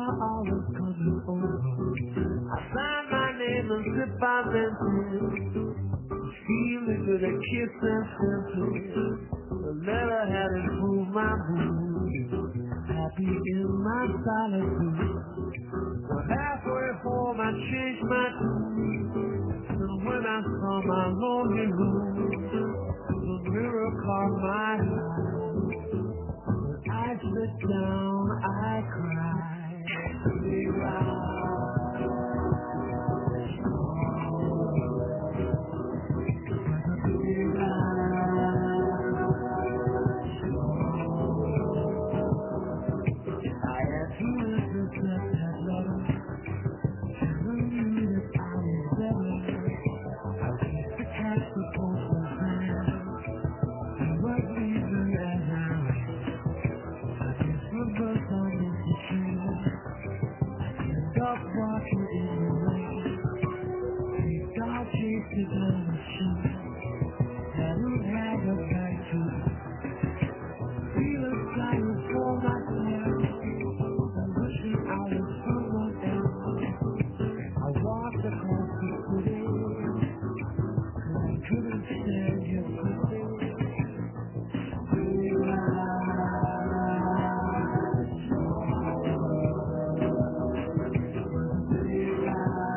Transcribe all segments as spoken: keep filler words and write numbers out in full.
all is coming over. I sign my name and zip my venture. Feeling with a kiss and simple. The letter had improved my mood. Happy in my solitude. But halfway home I changed my tune. And when I saw my lonely room, the mirror caught my eye. When I sit down, I cry. Big eyes. Big eyes. I had to intercept that letter. Who knew that I was better? I used to catch the postman's man. He was leaving as I ran. I just reversed on the train. I ended up walking in the rain. Big dog chased his little machine. Hadn't had a back to feeling sorry for myself. I'm wishing I was someone else. I walked across the city, and I couldn't stand your company. Big eyes, big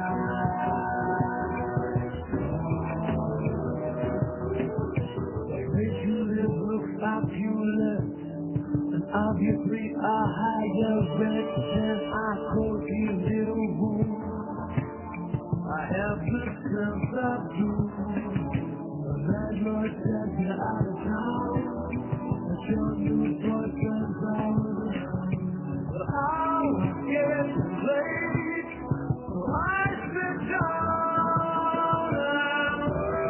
eyes. Make you live, look popular, and obviously a higher rent than I could you little room. I have the sense of doom. The landlord said you're out of town, that your new boyfriend's out. But I was getting late, so I sit down and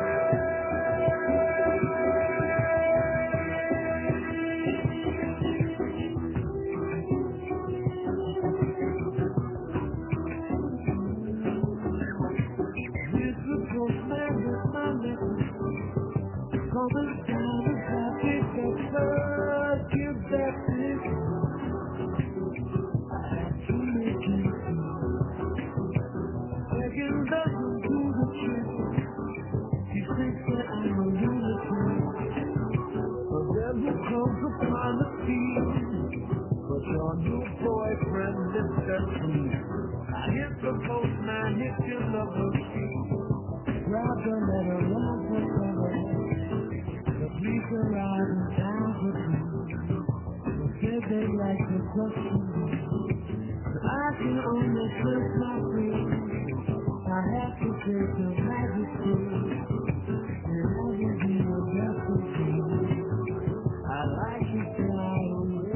it's the postman with my message. Coming down the traffic, the first give that this. I had to make it see. Begging doesn't do the trick. He thinks that I'm a lunatic. But then who comes upon the scene? But your new boyfriend is set free. I hit the postman, hit your lover feet. Grab the letter, run for cover. The police arrived in town for two. They said they like to question me. But I can only trust my friends. I have to take the majesty. And I will be a refugee. I like to fly away.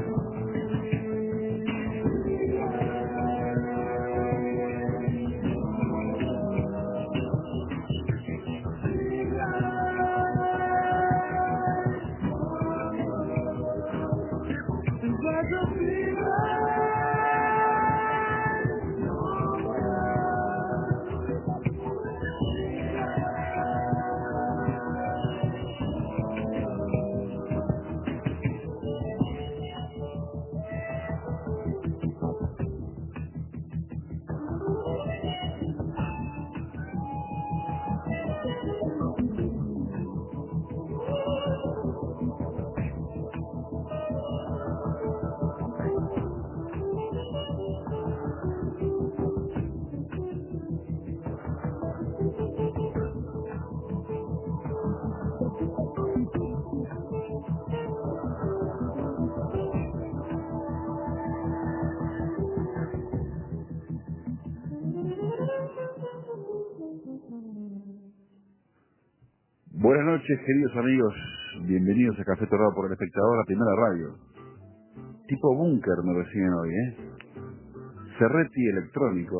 Buenas noches, queridos amigos. Bienvenidos a Café Torrado por el Espectador, la primera radio. Tipo búnker me reciben hoy, ¿eh? Ferretti electrónico.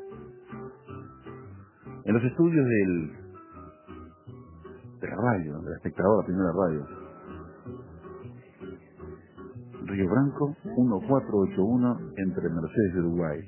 En los estudios del de la radio, del Espectador, la primera radio. Río Branco, mil cuatrocientos ochenta y uno, entre Mercedes y Uruguay.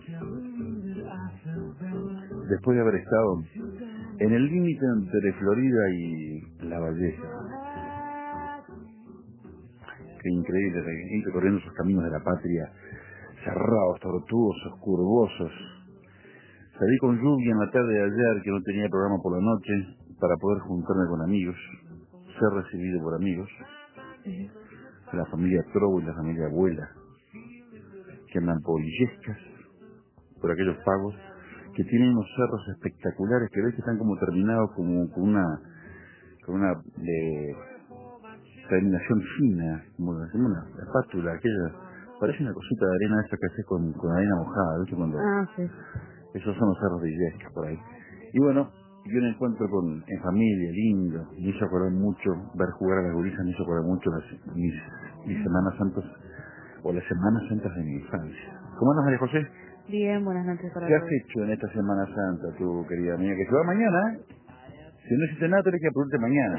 Después de haber estado en el límite entre Florida y La Valleja. Qué increíble, ir recorriendo esos caminos de la patria cerrados, tortuosos, curvosos. Salí con lluvia en la tarde de ayer, que no tenía programa por la noche, para poder juntarme con amigos, ser recibido por amigos, la familia Trobo y la familia Abuela, que andan por Illescas, por aquellos pagos, que tienen unos cerros espectaculares que ves que están como terminados como con una con una eh, terminación fina, como decimos, una espátula, aquella, parece una cosita de arena esa que haces con, con arena mojada, ¿viste? Cuando Ah, sí. esos son los cerros de Illescas por ahí. Y bueno, yo un encuentro con en familia, lindo, me hizo acordar mucho, ver jugar a las gurisas me hizo acordar mucho las, mis, mis Semanas Santas, o las Semanas Santas de mi infancia. ¿Cómo andas, María José? Bien, buenas noches para ¿Qué has todos. hecho en esta Semana Santa, tu querida amiga? Que se va mañana, ¿eh? Si no hiciste nada, tenés que apurarte mañana.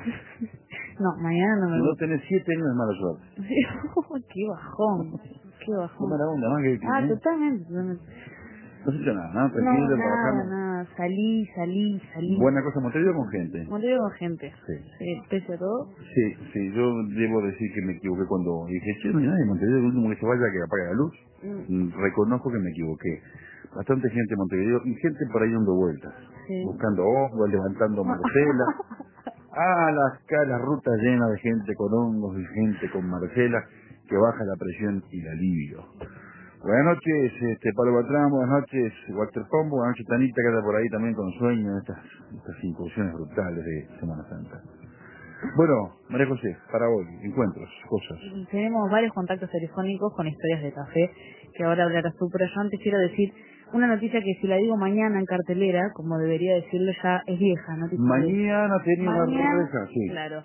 No, mañana no Si me no voy. tenés siete años, es mala suerte. Qué bajón, qué Qué bajón. mala onda, ¿no? Que, que, Ah, ¿eh? totalmente, totalmente. No has hecho nada, ¿no? No, Tranquilo, nada, trabajando. nada. Salí, salí, salí. Buena cosa, Montevideo con gente. Montevideo con gente. Sí. Sí, pese a todo. Sí, sí, yo debo decir que me equivoqué cuando dije, che, no hay nadie en Montevideo, el último que se vaya que apague la luz. Mm, Mm, Reconozco que me equivoqué. Bastante gente en Montevideo y gente por ahí dando vueltas, Sí. buscando hongos, levantando Marcela. Ah, las, ca- las rutas llenas de gente con hongos y gente con Marcela que baja la presión y el alivio. Buenas noches, este, Pablo Batrán, buenas noches, Walter Pombo, buenas noches, Tanita, que anda por ahí también con sueño en estas, estas incursiones brutales de Semana Santa. Bueno, María José, para hoy, encuentros, cosas. Tenemos varios contactos telefónicos con historias de café que ahora hablarás tú, pero yo antes quiero decir una noticia que si la digo mañana en cartelera, como debería decirlo ya, es vieja, noticia de Mañana tenía una mañana, reja, sí. claro.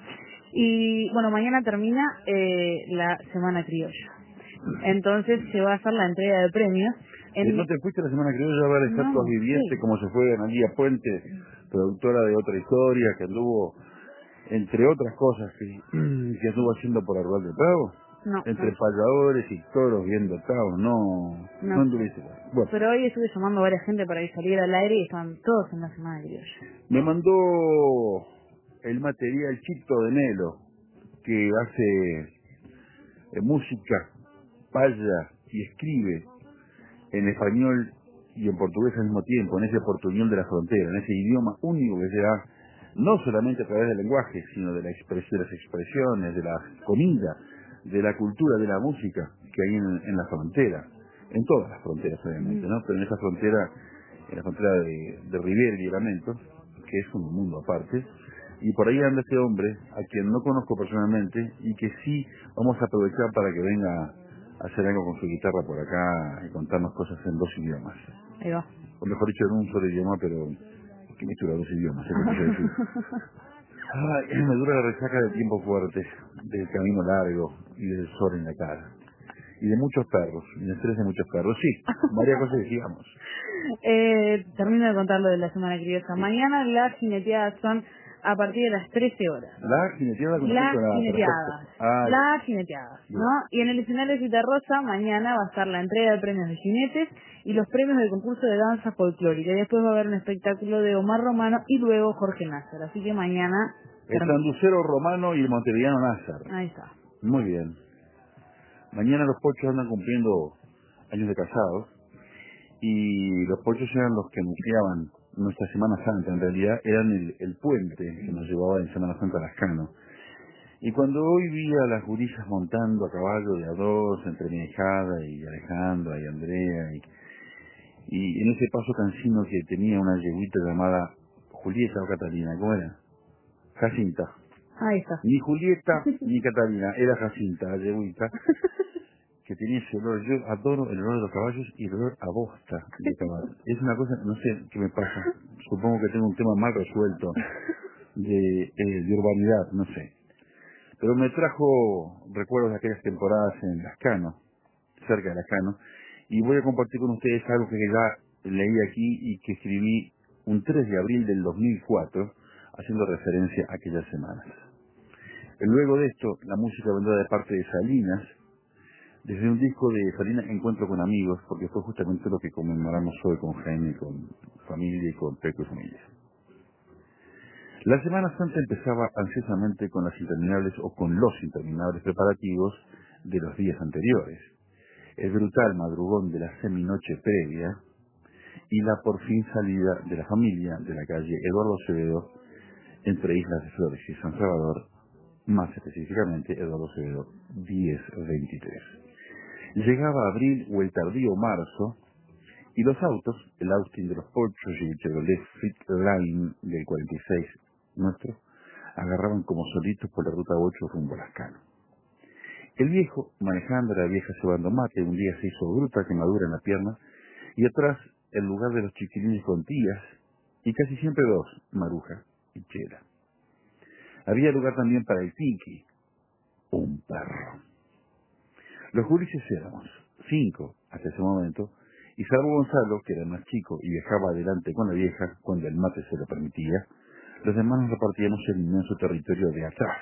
Y bueno, mañana termina eh, la Semana Criolla. Entonces se va a hacer la entrega de premios. Eh, En... ¿No te fuiste la semana que viene a ver estatuas No, vivientes sí. como se fue Analía Puente, productora de Otra Historia, que anduvo, entre otras cosas, que, que anduvo haciendo por Arbal de Prado? No, Entre no, payadores y toros viendo Taos, no, no no. anduviste. Bueno, Pero hoy estuve llamando a varias gente para que saliera al aire y estaban todos en la Semana Criolla. me mandó el material Chito de Nelo, que hace eh, música, paya y escribe en español y en portugués al mismo tiempo, en ese portuñol de la frontera, en ese idioma único que se da no solamente a través del lenguaje, sino de, la expres- de las expresiones, de la comida, de la cultura, de la música que hay en, en la frontera, en todas las fronteras obviamente, Mm. ¿no? Pero en esa frontera, en la frontera de, de Rivera y Libramento, que es un mundo aparte, y por ahí anda este hombre, a quien no conozco personalmente, y que sí vamos a aprovechar para que venga a hacer algo con su guitarra por acá y contarnos cosas en dos idiomas. Ahí va. O mejor dicho, en un solo idioma, pero que mezcla dos idiomas, se te quiso decir. Ay, me dura la resaca de tiempo fuerte, del camino largo y del sol en la cara. Y de muchos perros, y de estrés de muchos perros. Sí, María José, sigamos. eh, termino de contar lo de la Semana Criolla. Sí. Mañana las jineteadas son a partir de las trece horas. La jineteada con respecto Las a la perfecto. jineteadas. Ah, Las jineteadas, ¿no? bien. Y en el escenario Citarrosa mañana va a estar la entrega de premios de jinetes y los premios del concurso de danza folclórica. Y después va a haber un espectáculo de Omar Romano y luego Jorge Nasser. Así que mañana... El sanducero romano y el montevideano Názar. Ahí está. Muy bien. Mañana los pochos andan cumpliendo años de casados y los pochos eran los que anunciaban nuestra Semana Santa. En realidad eran el, el puente que nos llevaba en Semana Santa a Lascano. Y cuando hoy vi a las gurisas montando a caballo de a dos entre mi hijada y Alejandra y Andrea y, y en ese paso cansino que tenía una yeguita llamada Julieta o Catalina, ¿cómo era? Jacinta. Ahí está. Ni Julieta ni Catalina, era Jacinta, la yeguita, que tenía ese olor. Yo adoro el olor de los caballos y el olor a bosta de caballo. Es una cosa, no sé qué me pasa. Supongo que tengo un tema mal resuelto de, eh, de urbanidad, no sé. Pero me trajo recuerdos de aquellas temporadas en Lascano, cerca de Lascano, y voy a compartir con ustedes algo que ya leí aquí y que escribí un tres de abril del dos mil cuatro, haciendo referencia a aquellas semanas. Luego de esto, la música vendrá de parte de Salinas, desde un disco de Salinas Encuentro con Amigos, porque fue justamente lo que conmemoramos hoy con Jaime, con familia y con Peco y familia. La Semana Santa empezaba ansiosamente con las interminables o con los interminables preparativos de los días anteriores. el brutal madrugón de la seminoche previa y la por fin salida de la familia de la calle Eduardo Acevedo entre Islas de Flores y San Salvador, más específicamente Eduardo Acevedo diez veintitrés. Llegaba abril o el tardío marzo y los autos, el Austin de los Pochos y el Chevrolet Fitline del cuarenta y seis nuestro, agarraban como solitos por la ruta ocho rumbo a Lascano. El viejo, manejando a la vieja cebando mate, un día se hizo bruta quemadura en la pierna y atrás, en lugar de los chiquilines con tías, y casi siempre dos, Maruja y Chela. Había lugar también para el Tinky, un perro. Los gurises éramos cinco hasta ese momento, y salvo Gonzalo, que era más chico y viajaba adelante con la vieja cuando el mate se lo permitía, los demás nos repartíamos el inmenso territorio de atrás,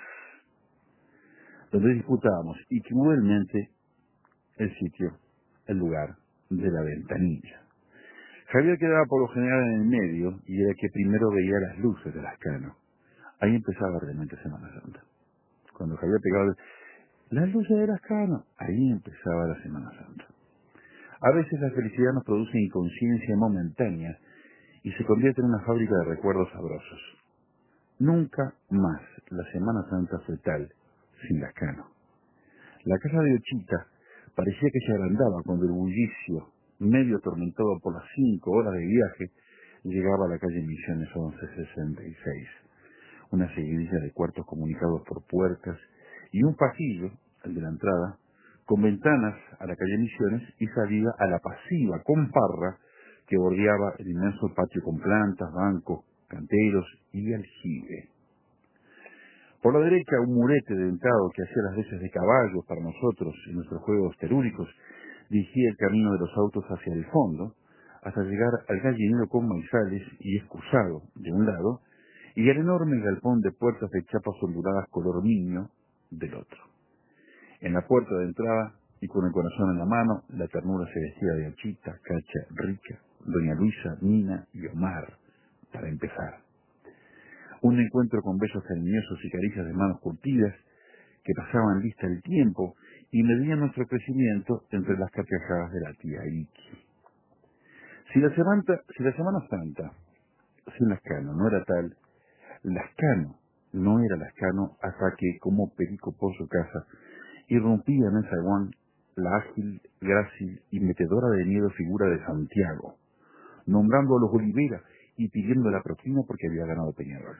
donde disputábamos y cruelmente el sitio, el lugar de la ventanilla. Javier quedaba por lo general en el medio y era que primero veía las luces de Lascano. Ahí empezaba realmente Semana Santa. Cuando Javier pegaba las luces de Lascano, ahí empezaba la Semana Santa. A veces la felicidad nos produce inconsciencia momentánea y se convierte en una fábrica de recuerdos sabrosos. Nunca más la Semana Santa fue tal sin Lascano. La casa de Ochita parecía que se agrandaba cuando el bullicio, medio atormentado por las cinco horas de viaje, llegaba a la calle Misiones once sesenta y seis. Una seguidilla de cuartos comunicados por puertas y un pasillo, el de la entrada, con ventanas a la calle Misiones y salida a la pasiva con parra que bordeaba el inmenso patio con plantas, bancos, canteros y aljibe. Por la derecha, un murete dentado que hacía las veces de caballos para nosotros en nuestros juegos terúricos dirigía el camino de los autos hacia el fondo, hasta llegar al gallinero con maizales y excusado de un lado, y el enorme galpón de puertas de chapas onduladas color niño del otro. En la puerta de entrada, y con el corazón en la mano, la ternura se vestía de Ochita, Cacha, Rica, Doña Luisa, Nina y Omar, para empezar. Un encuentro con besos cariñosos y caricias de manos curtidas que pasaban lista el tiempo y medían nuestro crecimiento entre las carcajadas de la tía Iki. Si la Semana, si la Semana Santa sin Lascano no era tal, Lascano no era Lascano hasta que, como perico por su casa, irrumpía en el zaguán la ágil, grácil y metedora de miedo figura de Santiago, nombrando a los Olivera y pidiendo la propina porque había ganado Peñarol.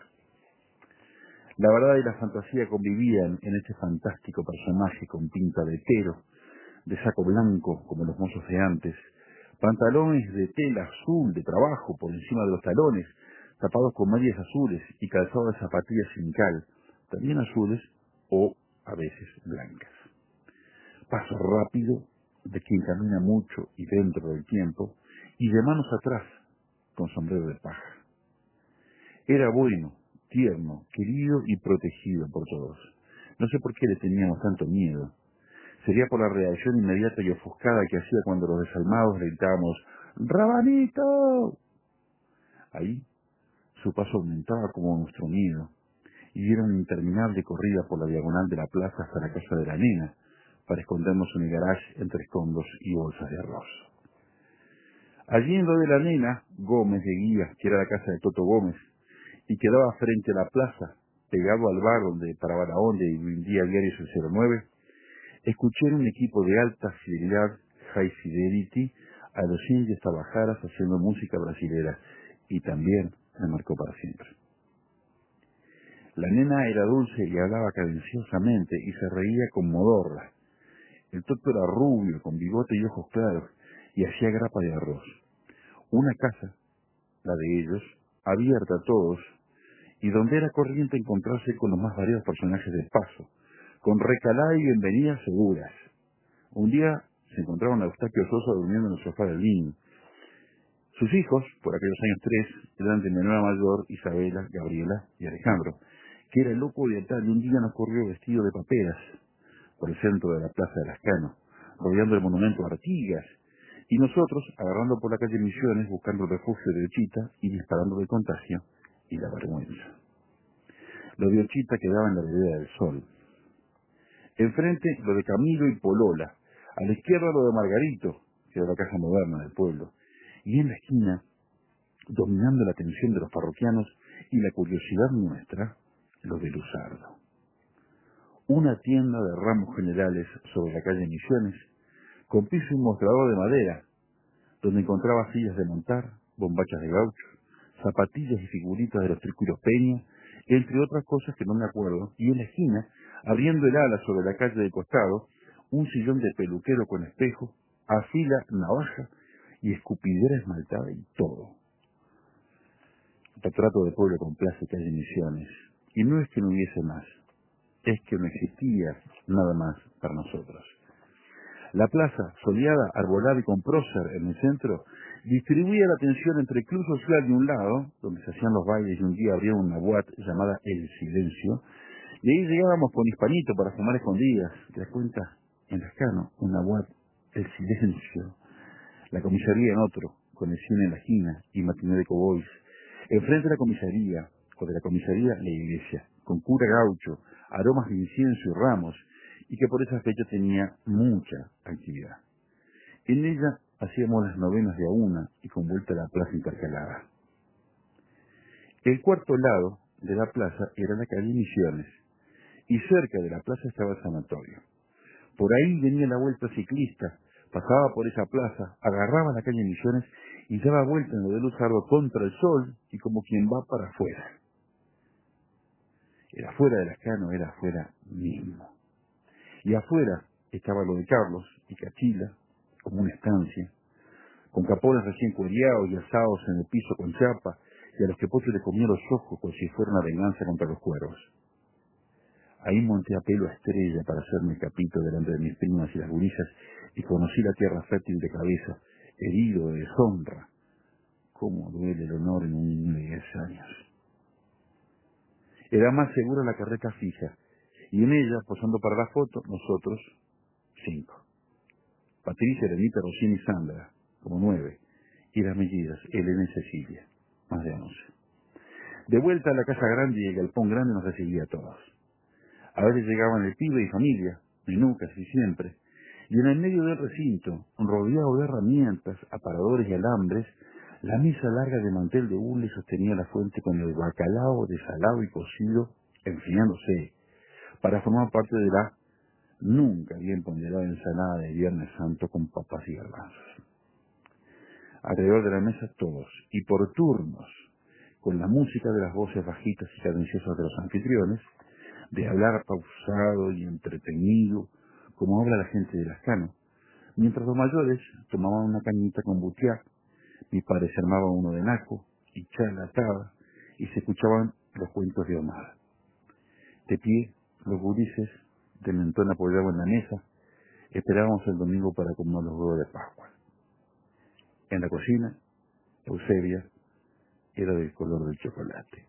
La verdad y la fantasía convivían en este fantástico personaje con pinta de hetero, de saco blanco como los mozos de antes, pantalones de tela azul de trabajo por encima de los talones, tapados con medias azules y calzados de zapatillas sin cal, también azules o a veces blancas. Paso rápido de quien camina mucho y dentro del tiempo, y de manos atrás, con sombrero de paja. Era bueno, tierno, querido y protegido por todos. No sé por qué le teníamos tanto miedo. Sería por la reacción inmediata y ofuscada que hacía cuando los desalmados gritábamos ¡Rabanito! Ahí su paso aumentaba como nuestro miedo, y era una interminable corrida por la diagonal de la plaza hasta la casa de la nena, para escondernos en el garage entre escombros y bolsas de arroz. Allí en lo de la nena, Gómez de Guía, que era la casa de Toto Gómez, y quedaba frente a la plaza, pegado al bar donde paraba la onda y vendía diarios el cero nueve, escuché un equipo de alta fidelidad, high fidelity, a los indios tabajaras haciendo música brasilera, y también me marcó para siempre. La nena era dulce y hablaba cadenciosamente y se reía con modorra. El Toto era rubio, con bigote y ojos claros, y hacía grapa de arroz. Una casa, la de ellos, abierta a todos, y donde era corriente encontrarse con los más variados personajes del paso, con recalada y bienvenidas seguras. Un día se encontraron a Eustaquio Sosa durmiendo en el sofá del living. Sus hijos, por aquellos años tres, eran de menor a mayor, Isabela, Gabriela y Alejandro, que era el loco de tal, y un día nos corrió vestido de paperas por el centro de la plaza de Lascano, rodeando el monumento a Artigas, y nosotros agarrando por la calle Misiones, buscando el refugio de Ochita y disparando de contagio y la vergüenza. Lo de Ochita quedaba en la vereda del Sol. Enfrente, lo de Camilo y Polola, A la izquierda lo de Margarito, que era la casa moderna del pueblo, y en la esquina, dominando la atención de los parroquianos y la curiosidad nuestra, lo de Luzardo. Una tienda de ramos generales sobre la calle Misiones, con piso y mostrador de madera, donde encontraba sillas de montar, bombachas de gaucho, zapatillas y figuritas de los círculos Peña, entre otras cosas que no me acuerdo, y en la esquina, abriendo el ala sobre la calle de costado, un sillón de peluquero con espejo, afila, navaja y escupidera esmaltada y todo. Retrato de pueblo con plaza y calle Misiones. Y no es que no hubiese más, es que no existía nada más para nosotros. La plaza, soleada, arbolada y con prócer en el centro, distribuía la atención entre el Club Social de un lado, donde se hacían los bailes y un día abrieron una boate llamada El Silencio, y ahí llegábamos con Hispanito para fumar escondidas. ¿Te das cuenta? En Lascano, una boate El Silencio. La comisaría en otro, con el cine en la esquina y matiné de cowboys. Enfrente de la comisaría, o de la comisaría, la iglesia, con cura gaucho, aromas de incienso y ramos, y que por esa fecha tenía mucha actividad. En ella hacíamos las novenas de a una y con vuelta a la plaza intercalada. El cuarto lado de la plaza era la calle Misiones, y cerca de la plaza estaba el sanatorio. Por ahí venía la vuelta ciclista, pasaba por esa plaza, agarraba la calle Misiones y daba vuelta en lo de Luzardo contra el sol y como quien va para afuera. Era afuera de Lascano, era afuera mismo. Y afuera estaba lo de Carlos y Cachila, como una estancia, con capones recién cueriados y asados en el piso con chapa, y a los que Pocho le comía los ojos como si fuera una venganza contra los cuervos. Ahí monté a pelo a estrella para hacerme el capito delante de mis primas y las gurisas, y conocí la tierra fértil de cabeza, herido de deshonra. Cómo duele el honor en un niño de diez años. Era más segura la carreta fija, y en ella, posando para la foto, nosotros, cinco. Patricia, Elenita, Rosina y Sandra, como nueve, y las mellizas, Elena y Cecilia, más de once. De vuelta a la casa grande y el galpón grande nos recibía a todos. A veces llegaban el pibe y familia, menú casi siempre, y en el medio del recinto, rodeado de herramientas, aparadores y alambres, la mesa larga de mantel de hule sostenía la fuente con el bacalao desalado y cocido, enfriándose, para formar parte de la nunca bien ponderada ensalada de Viernes Santo con papas y garbanzos. Alrededor de la mesa todos, y por turnos, con la música de las voces bajitas y cadenciosas de los anfitriones, de hablar pausado y entretenido, como habla la gente de Lascano, mientras los mayores tomaban una cañita con butiá, mi padre se armaba uno de naco y charla atada, y se escuchaban los cuentos de Omar. De pie, los gurises, de mentón apoyados en la mesa, esperábamos el domingo para comer los huevos de Pascua. En la cocina, Eusebia era del color del chocolate.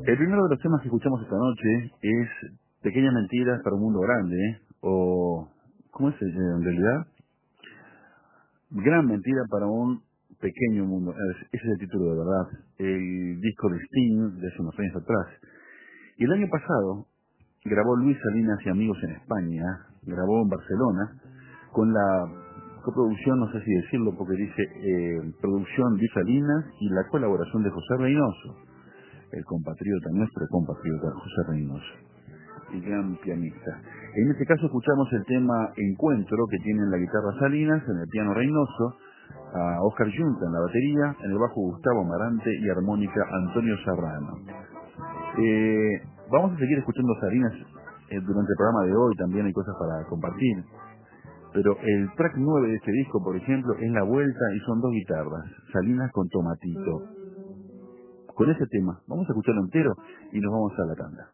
El primero de los temas que escuchamos esta noche es Pequeñas mentiras para un mundo grande, ¿eh? O, ¿cómo es en realidad? Gran mentira para un pequeño mundo. Ese es el título de verdad. El disco de Sting de hace unos años atrás. Y el año pasado grabó Luis Salinas y Amigos en España, grabó en Barcelona, con la coproducción, no sé si decirlo porque dice eh, producción Luis Salinas y la colaboración de José Reynoso, el compatriota, nuestro compatriota José Reynoso, el gran pianista. En este caso escuchamos el tema Encuentro, que tiene en la guitarra Salinas, en el piano Reynoso, a Oscar Junta en la batería, en el bajo Gustavo Amarante y armónica Antonio Serrano. Eh, vamos a seguir escuchando Salinas eh, durante el programa de hoy, también hay cosas para compartir. Pero el track nueve de este disco, por ejemplo, es La Vuelta y son dos guitarras, Salinas con Tomatito. Con ese tema, vamos a escucharlo entero y nos vamos a la tanda.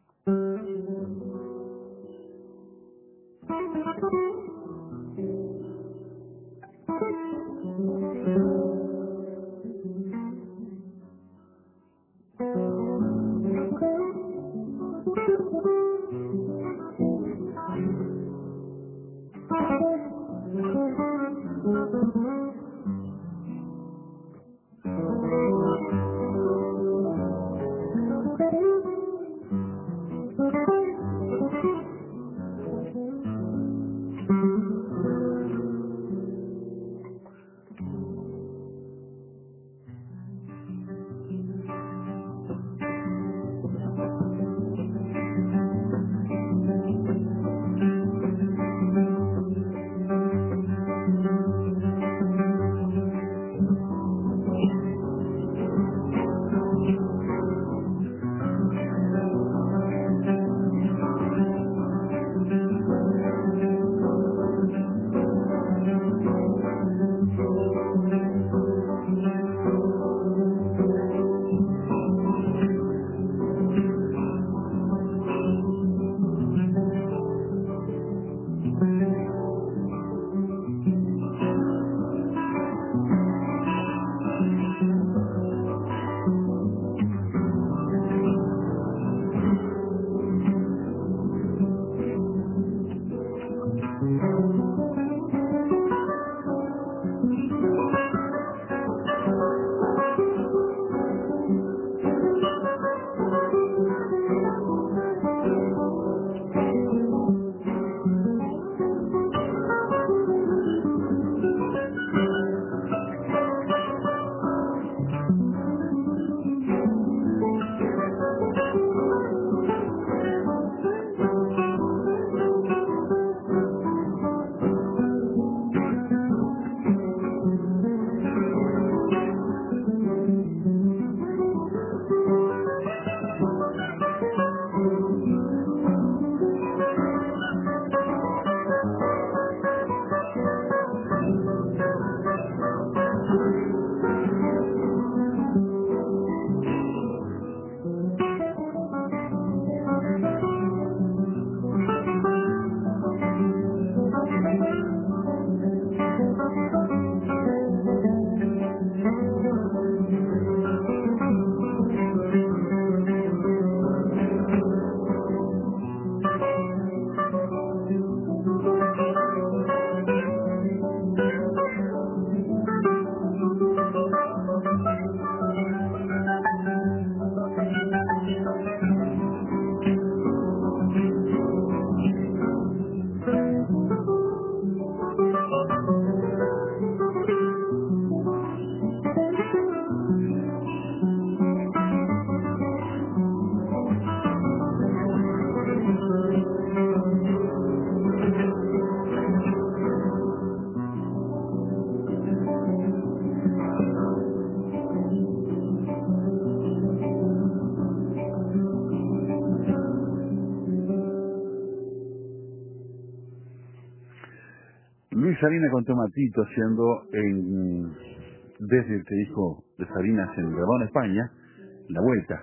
Luis Salinas con Tomatito haciendo en, desde este disco de Salinas en grabado en España, La Vuelta.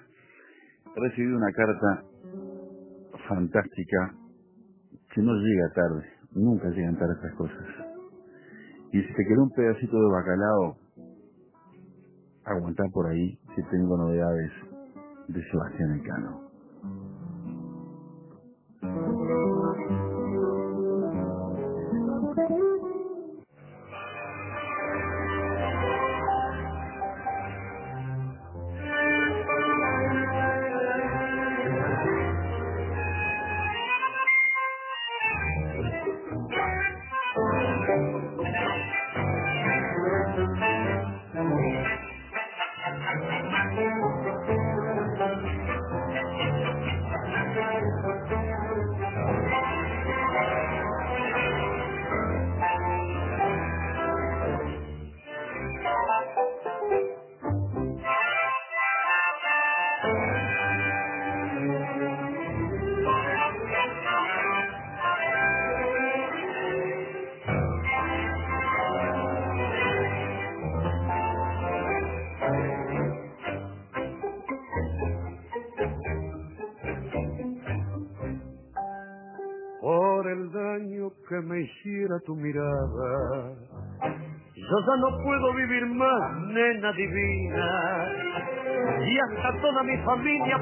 He recibido una carta fantástica que no llega tarde, nunca llegan tarde estas cosas. Y si te quedó un pedacito de bacalao, aguantar por ahí, si tengo novedades de Sebastián Elcano. Por el daño que me hiciera tu mirada, yo ya no puedo vivir más, nena divina, y hasta toda mi familia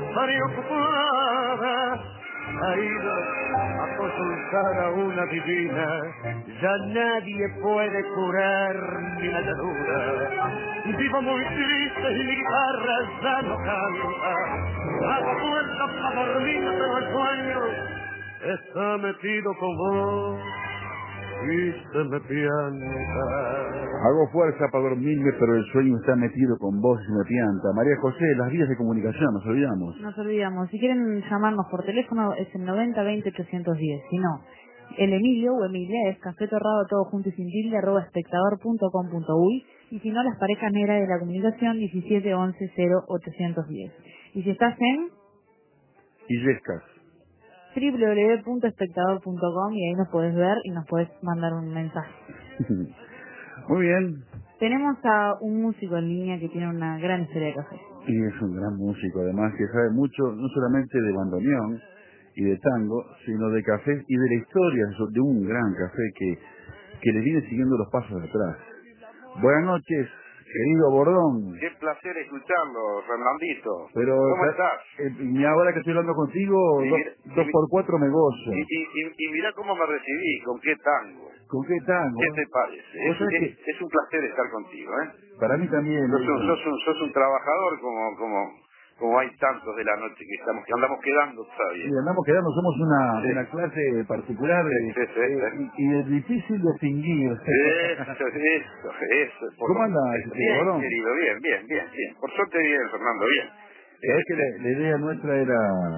preocupada ha ido a consultar a una divina. Ya nadie puede curar mi llanura, vivo muy triste y mi guitarra ya no canta. Hago fuerza para dormir, pero el sueño está metido con vos y se me pianta. Hago fuerza para dormirme, pero el sueño está metido con vos y se me pianta. María José, las vías de comunicación, nos olvidamos. Nos olvidamos. Si quieren llamarnos por teléfono es el noventa veinte ochocientos diez. Si no, el Emilio o Emilia es Café Torrado todo junto y sin tilde arroba espectador punto com punto uy. Y si no, las parejas negras de la comunicación diecisiete once cero ochocientos diez. Y si estás en Illescas. doble u doble u doble u punto espectador punto com y ahí nos puedes ver y nos puedes mandar un mensaje. Muy bien. Tenemos a un músico en línea que tiene una gran historia de café. Y es un gran músico, además, que sabe mucho, no solamente de bandoneón y de tango, sino de café y de la historia de un gran café que, que le viene siguiendo los pasos de atrás. Buenas noches, querido Bordón. Qué placer escucharlo, Fernandito. Pero, ¿Cómo estás? Eh, y ahora que estoy hablando contigo, Y dos, mira- dos y- por cuatro me gozo. Y, y, y, y mirá cómo me recibí, con qué tango. ¿Con qué tango? ¿Qué te parece? Vos Es, sabés es, es un placer estar contigo, ¿eh? Para mí también. Sos un, eso. sos un, sos un trabajador como, como, como hay tantos de la noche que estamos, que andamos quedando todavía. Y andamos quedando, somos una, Sí. una clase particular Sí, sí, sí, eh, sí. y, y es difícil distinguir. Eso, eso, eso. Por ¿Cómo lo- anda, eso, ese Bien, Bordón? querido, bien, bien, bien, bien. Por suerte bien, Fernando, bien. Sabés que Este, la, la idea nuestra era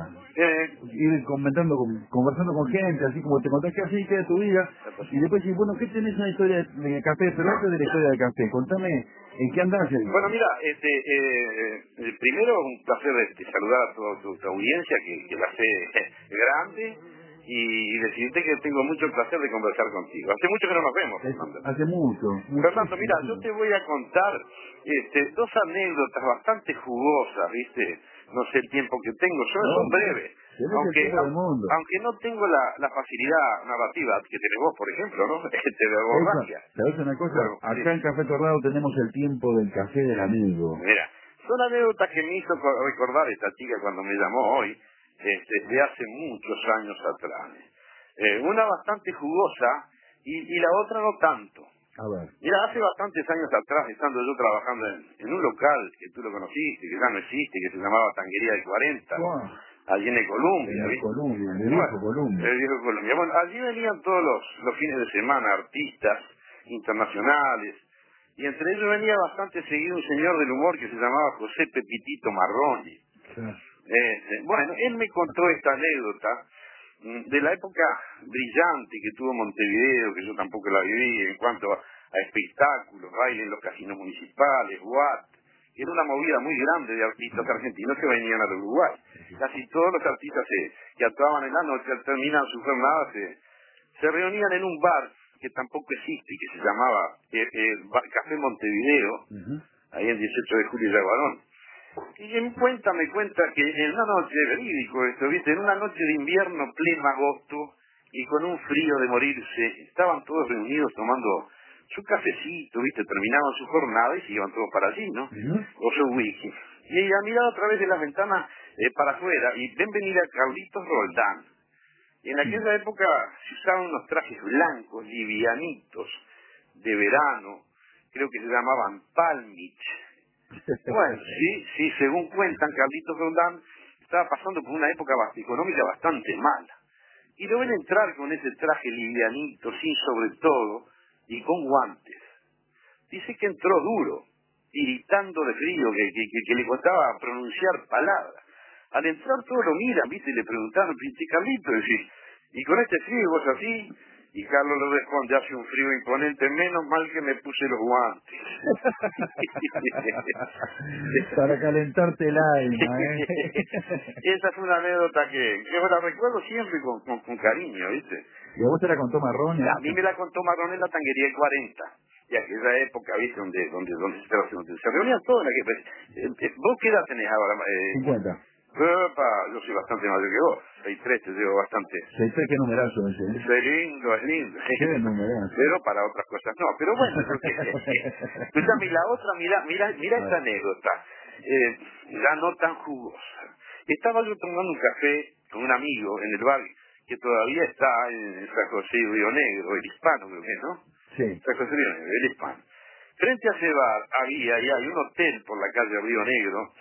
eh, ir comentando, con- conversando con gente, así como te contás que así queda tu vida, y después decís, bueno, ¿qué tenés una historia de, de café? Pero antes de la historia del café, contame en qué andás. En... Bueno, mira, este, eh, eh, primero un placer este, saludar a toda tu, tu audiencia, que, que la sé grande, y, y decirte que tengo mucho el placer de conversar contigo. Hace mucho que no nos vemos, Es- Fernando. hace mucho. Fernando, mira, muchísimo. yo te voy a contar este, dos anécdotas bastante jugosas, ¿viste? No sé el tiempo que tengo, yo No, son breves. tenés el Aunque, tiempo del mundo. aunque no tengo la, la facilidad narrativa que tenés vos, por ejemplo, ¿no? Este, de borracha. Esa, ¿sabés una cosa? Bueno, Acá sí. en Café Torrado tenemos el tiempo del café del amigo. Mira, son anécdotas que me hizo co- recordar esta chica cuando me llamó hoy, este, de hace muchos años atrás. Eh, una bastante jugosa y, y la otra no tanto. A ver. Mira, hace bastantes años atrás, estando yo trabajando en, en un local que tú lo conociste, que ya no existe, que se llamaba Tanguería de cuarenta, Wow. allí en el Columbia, En ¿viste? Colombia, en el Bueno, viejo Colombia. el viejo Colombia. Bueno, allí venían todos los, los fines de semana artistas internacionales, y entre ellos venía bastante seguido un señor del humor que se llamaba José Pepitito Marroni. Claro. Este, bueno, él me contó esta anécdota mm, de la época brillante que tuvo Montevideo, que yo tampoco la viví, en cuanto a, a espectáculos, baile en los casinos municipales, Watt, que era una movida muy grande de artistas argentinos que venían al Uruguay. Casi todos los artistas se- que actuaban en la noche, al terminar su jornada, se, se reunían en un bar que tampoco existe, que se llamaba eh, eh, Bar- Café Montevideo, Ujú. ahí en dieciocho de julio de Aguadón. Y en cuenta me cuenta que en una noche, verídico esto, ¿viste? En una noche de invierno, pleno agosto, y con un frío de morirse, estaban todos reunidos tomando su cafecito, ¿viste? Terminaban su jornada y se iban todos para allí, ¿no? Ujú. O su whisky. Y ella miraba a través de las ventanas eh, para afuera y ven venir a Carlitos Roldán. Y en aquella época se usaban unos trajes blancos, livianitos, de verano, creo que se llamaban palmich. Bueno, sí, sí, según cuentan, Carlitos Roldán estaba pasando por una época bast- económica bastante mala. Y lo ven entrar con ese traje livianito, sin sobre todo, y con guantes. Dice que entró duro, tiritando de frío, que, que, que, que le costaba pronunciar palabras. Al entrar todos lo miran, ¿viste? Y le preguntaron, ¿pinche Carlito? Y, y con este frío vos así, y Carlos le responde, hace un frío imponente, menos mal que me puse los guantes. Para calentarte el alma, ¿eh? Esa fue una anécdota que, que la recuerdo siempre con, con, con cariño, ¿viste? ¿Y a vos te la contó Marrone? A mí me la contó Marrone en la tanguería del cuarenta. Y aquella época, ¿viste? Donde, donde, donde, se, donde se reunían todos. La que, eh, eh, ¿Vos qué edad tenés ahora? Eh, cincuenta. Epa, yo soy bastante mayor que vos. seis tres, te llevo bastante. seis tres, qué numerazo ese, ¿eh? Es lindo, es lindo. Qué numerazo. Pero para otras cosas no. Pero bueno, yo qué sé. Escuchame, la otra, mira, mira, mira esta anécdota. Eh, ya no tan jugosa. Estaba yo tomando un café con un amigo en el bar que todavía está en San José y Río Negro, el hispano creo que es, ¿no? Sí. San José y Río Negro, el hispano. Frente a ese bar había, y hay un hotel por la calle Río Negro.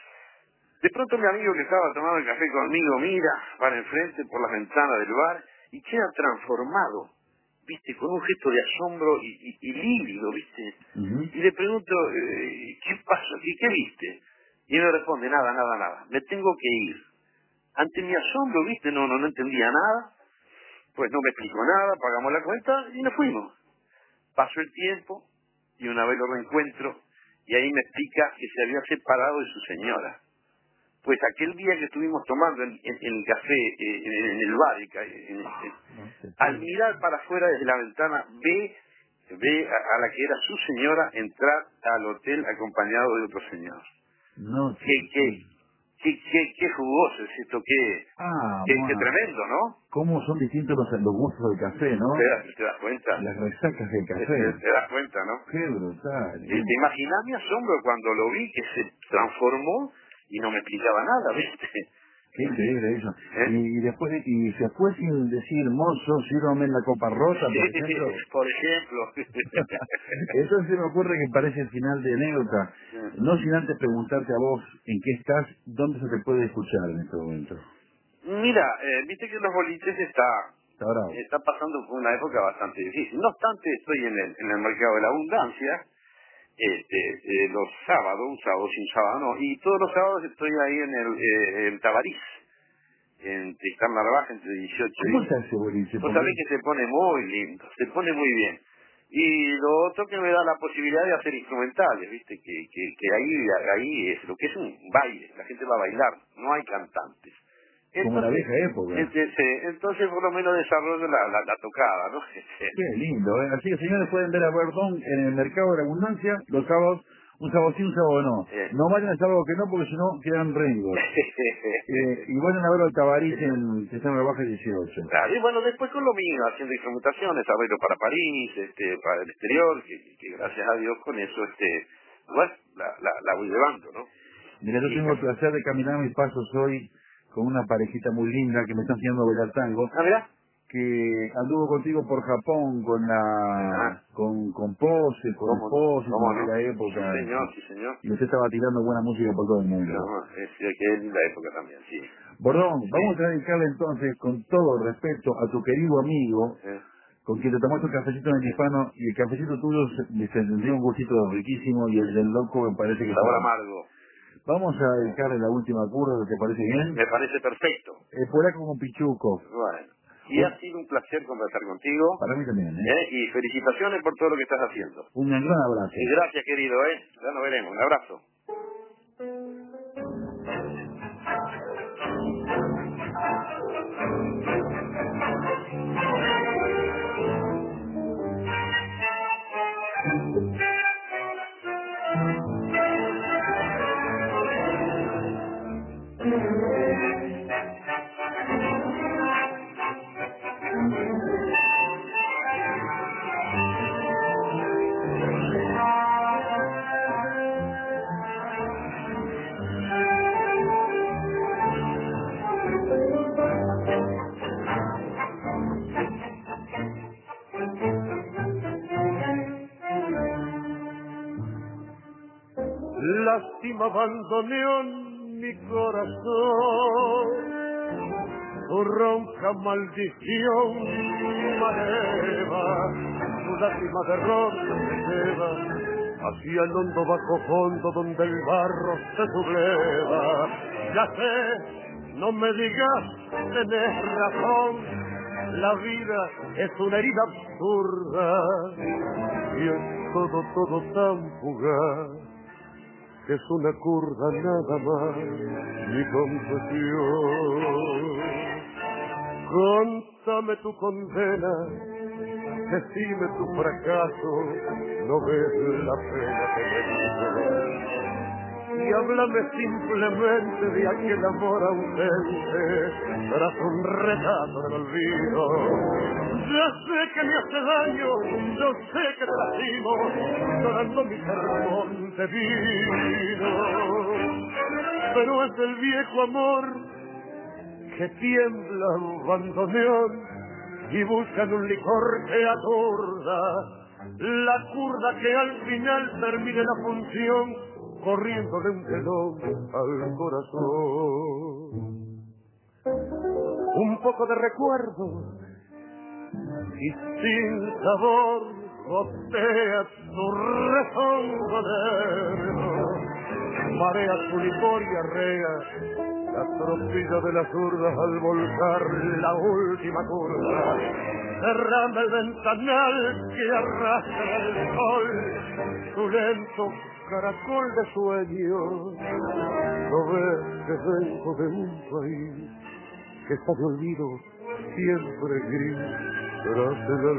De pronto mi amigo que estaba tomando el café conmigo mira para enfrente por la ventana del bar y queda transformado, viste, con un gesto de asombro y, y, y lívido, viste. Uh-huh. Y le pregunto, eh, ¿qué pasa? ¿Qué, ¿Qué viste? Y él me responde, nada, nada, nada, me tengo que ir. Ante mi asombro, viste, no, no, no entendía nada, pues no me explicó nada, pagamos la cuenta y nos fuimos. Pasó el tiempo y una vez lo reencuentro y ahí me explica que se había separado de su señora. Pues aquel día que estuvimos tomando en, en- en el café, eh, en, en el bar, en- en- en- al mirar para afuera desde la ventana, ve, ve a, a la que era su señora entrar al hotel acompañado de otro señor. No, Qué, qué, qué, qué, qué jugoso es esto, qué, Ah, qué, qué bueno. tremendo, ¿no? ¿Cómo son distintos los, los gustos del café, no? ¿Te das, te das cuenta? Las resacas del Te, café. te- te das cuenta, ¿no? Qué brutal. ¿Te, te imaginas mi asombro cuando lo vi que se transformó y no me explicaba nada, ¿viste? Qué increíble eso. ¿Eh? Y, y después, y se fue sin decir, mozo, sírvame la copa rosa, por ejemplo. Por ejemplo. Eso se me ocurre que parece el final de anécdota. No sin antes preguntarte a vos en qué estás, dónde se te puede escuchar en este momento. Mira, eh, viste que los boliches está, Está bravo. está pasando por una época bastante difícil. No obstante, estoy en el, en el mercado de la abundancia, este, eh, los sábados, un sábado sin sábado no, y todos los sábados estoy ahí en el eh, en Tabarís, en Tristán Narvaja, entre dieciocho ¿Cómo y... está ese boliche? Vos Porque sabés que se pone muy lindo, se pone muy bien. Y lo otro que me da la posibilidad de hacer instrumentales, viste, que, que, que ahí, ahí es lo que es un baile, la gente va a bailar, no hay cantantes. como la Entonces, vieja época. este, sí, entonces por lo menos desarrollo la, la, la tocada, ¿no? Qué lindo, ¿eh? Así que señores pueden ver a Berdón en el mercado de la abundancia los sábados, un sábado sí, un sábado no. Eh. No vayan el sábado que no, porque si no quedan rengos. Eh, y vayan a ver al Tabarís en Tristán Baja dieciocho. Claro, y bueno, después con lo mío, haciendo instrumentaciones, arreglo para París, este, para el exterior, que, que- que gracias a Dios con eso, este, bueno, la, la, la voy llevando, ¿no? Mira, yo Y- tengo el placer de caminar mis pasos hoy con una parejita muy linda que me está enseñando a bailar tango, Ah, mirá. que anduvo contigo por Japón con la Ah, con, con Pose, con ¿cómo no? Esposo, ¿Cómo con no? aquella Sí, época. señor, sí, señor. Y usted estaba tirando buena música por todo el mundo. No, es que es linda época también, sí. Bordón, Sí. vamos a dedicarle entonces, con todo el respeto, a tu querido amigo, Eh, con quien te tomaste un cafecito en el hispano, y el cafecito tuyo se, se tendría un gustito riquísimo, y el del loco me parece que sabor está. amargo. Vamos a dedicarle la última curva, ¿te parece bien? Me parece perfecto. El polaco con Pichuco. Bueno. Y ha sido un placer conversar contigo. Para mí también, ¿eh? ¿eh? Y felicitaciones por todo lo que estás haciendo. Un gran abrazo. Y gracias, querido, ¿eh? Ya nos veremos. Un abrazo. lástima abandoneó mi corazón. Tu ronca maldición maleva, tu lástima de ron me lleva hacia el hondo bajo fondo donde el barro se subleva. Ya sé, no me digas, tenés razón, la vida es una herida absurda y es todo, todo tan fugaz que es una curda nada más mi confesión. Contame tu condena, decime tu fracaso, no ves la pena que me hizo. Y háblame simplemente de aquel amor ausente tras un retrato del olvido. Ya sé que me hace daño, yo sé que te lastimo, llorando mi sermón de vino. Pero es el viejo amor que tiembla un bandoneón y buscan un licor que aturda, la curda que al final termine la función corriendo de un telón al corazón. Un poco de recuerdo y sin sabor gotea tu rezongo negro, marea tu licor y arrea la tropilla de las urdas al volcar la última curva. Derrama el ventanal que arrastra el sol, tu lento caracol de sueño. No ves que vengo de un país que está de olvido siempre gris tras el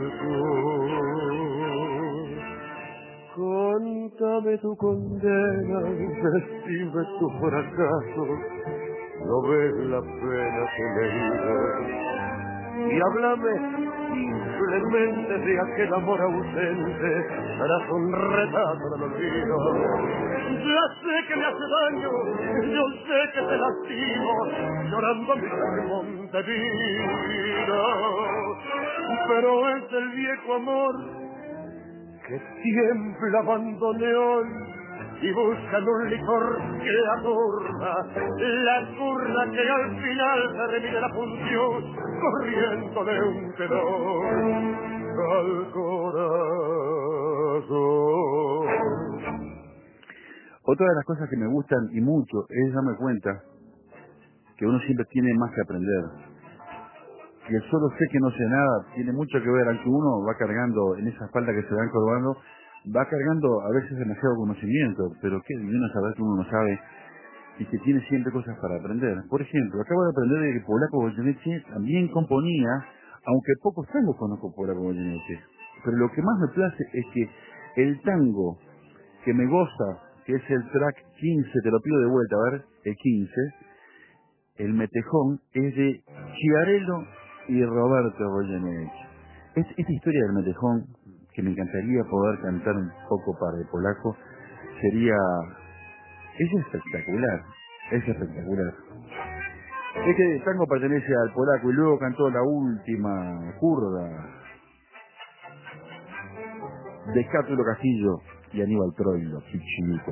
alcohol. Contame tu condena, decime tu fracaso, no ves la pena que me dio. Y háblame simplemente de aquel amor ausente tras un retrato del olvido. Ya sé que me hace daño, yo sé que te lastimo, llorando mi sermón de vida. Pero es el viejo amor que tiembla bandoneón y buscan un licor que aturda, la curda que al final termine la función corriendo de un telón al corazón. Otra de las cosas que me gustan y mucho es darme cuenta que uno siempre tiene más que aprender. Y el solo sé que no sé nada tiene mucho que ver, aunque uno va cargando en esa espalda que se va encorvando, va cargando a veces demasiado conocimiento, pero qué divino saber que uno no sabe y que tiene siempre cosas para aprender. Por ejemplo, acabo de aprender de que Polaco Goyeneche también componía, aunque pocos tangos conozco Polaco Goyeneche, pero lo que más me place es que el tango que me goza, que es el track quince, te lo pido de vuelta, a ver, el quince, el metejón, es de Chiarello y Roberto Goyeneche. Es, esta historia del metejón, que me encantaría poder cantar un poco para el polaco, sería... es espectacular, es espectacular. Es que el tango pertenece al polaco y luego cantó la última curda de Cátulo Castillo y Aníbal Troilo, Pichilico.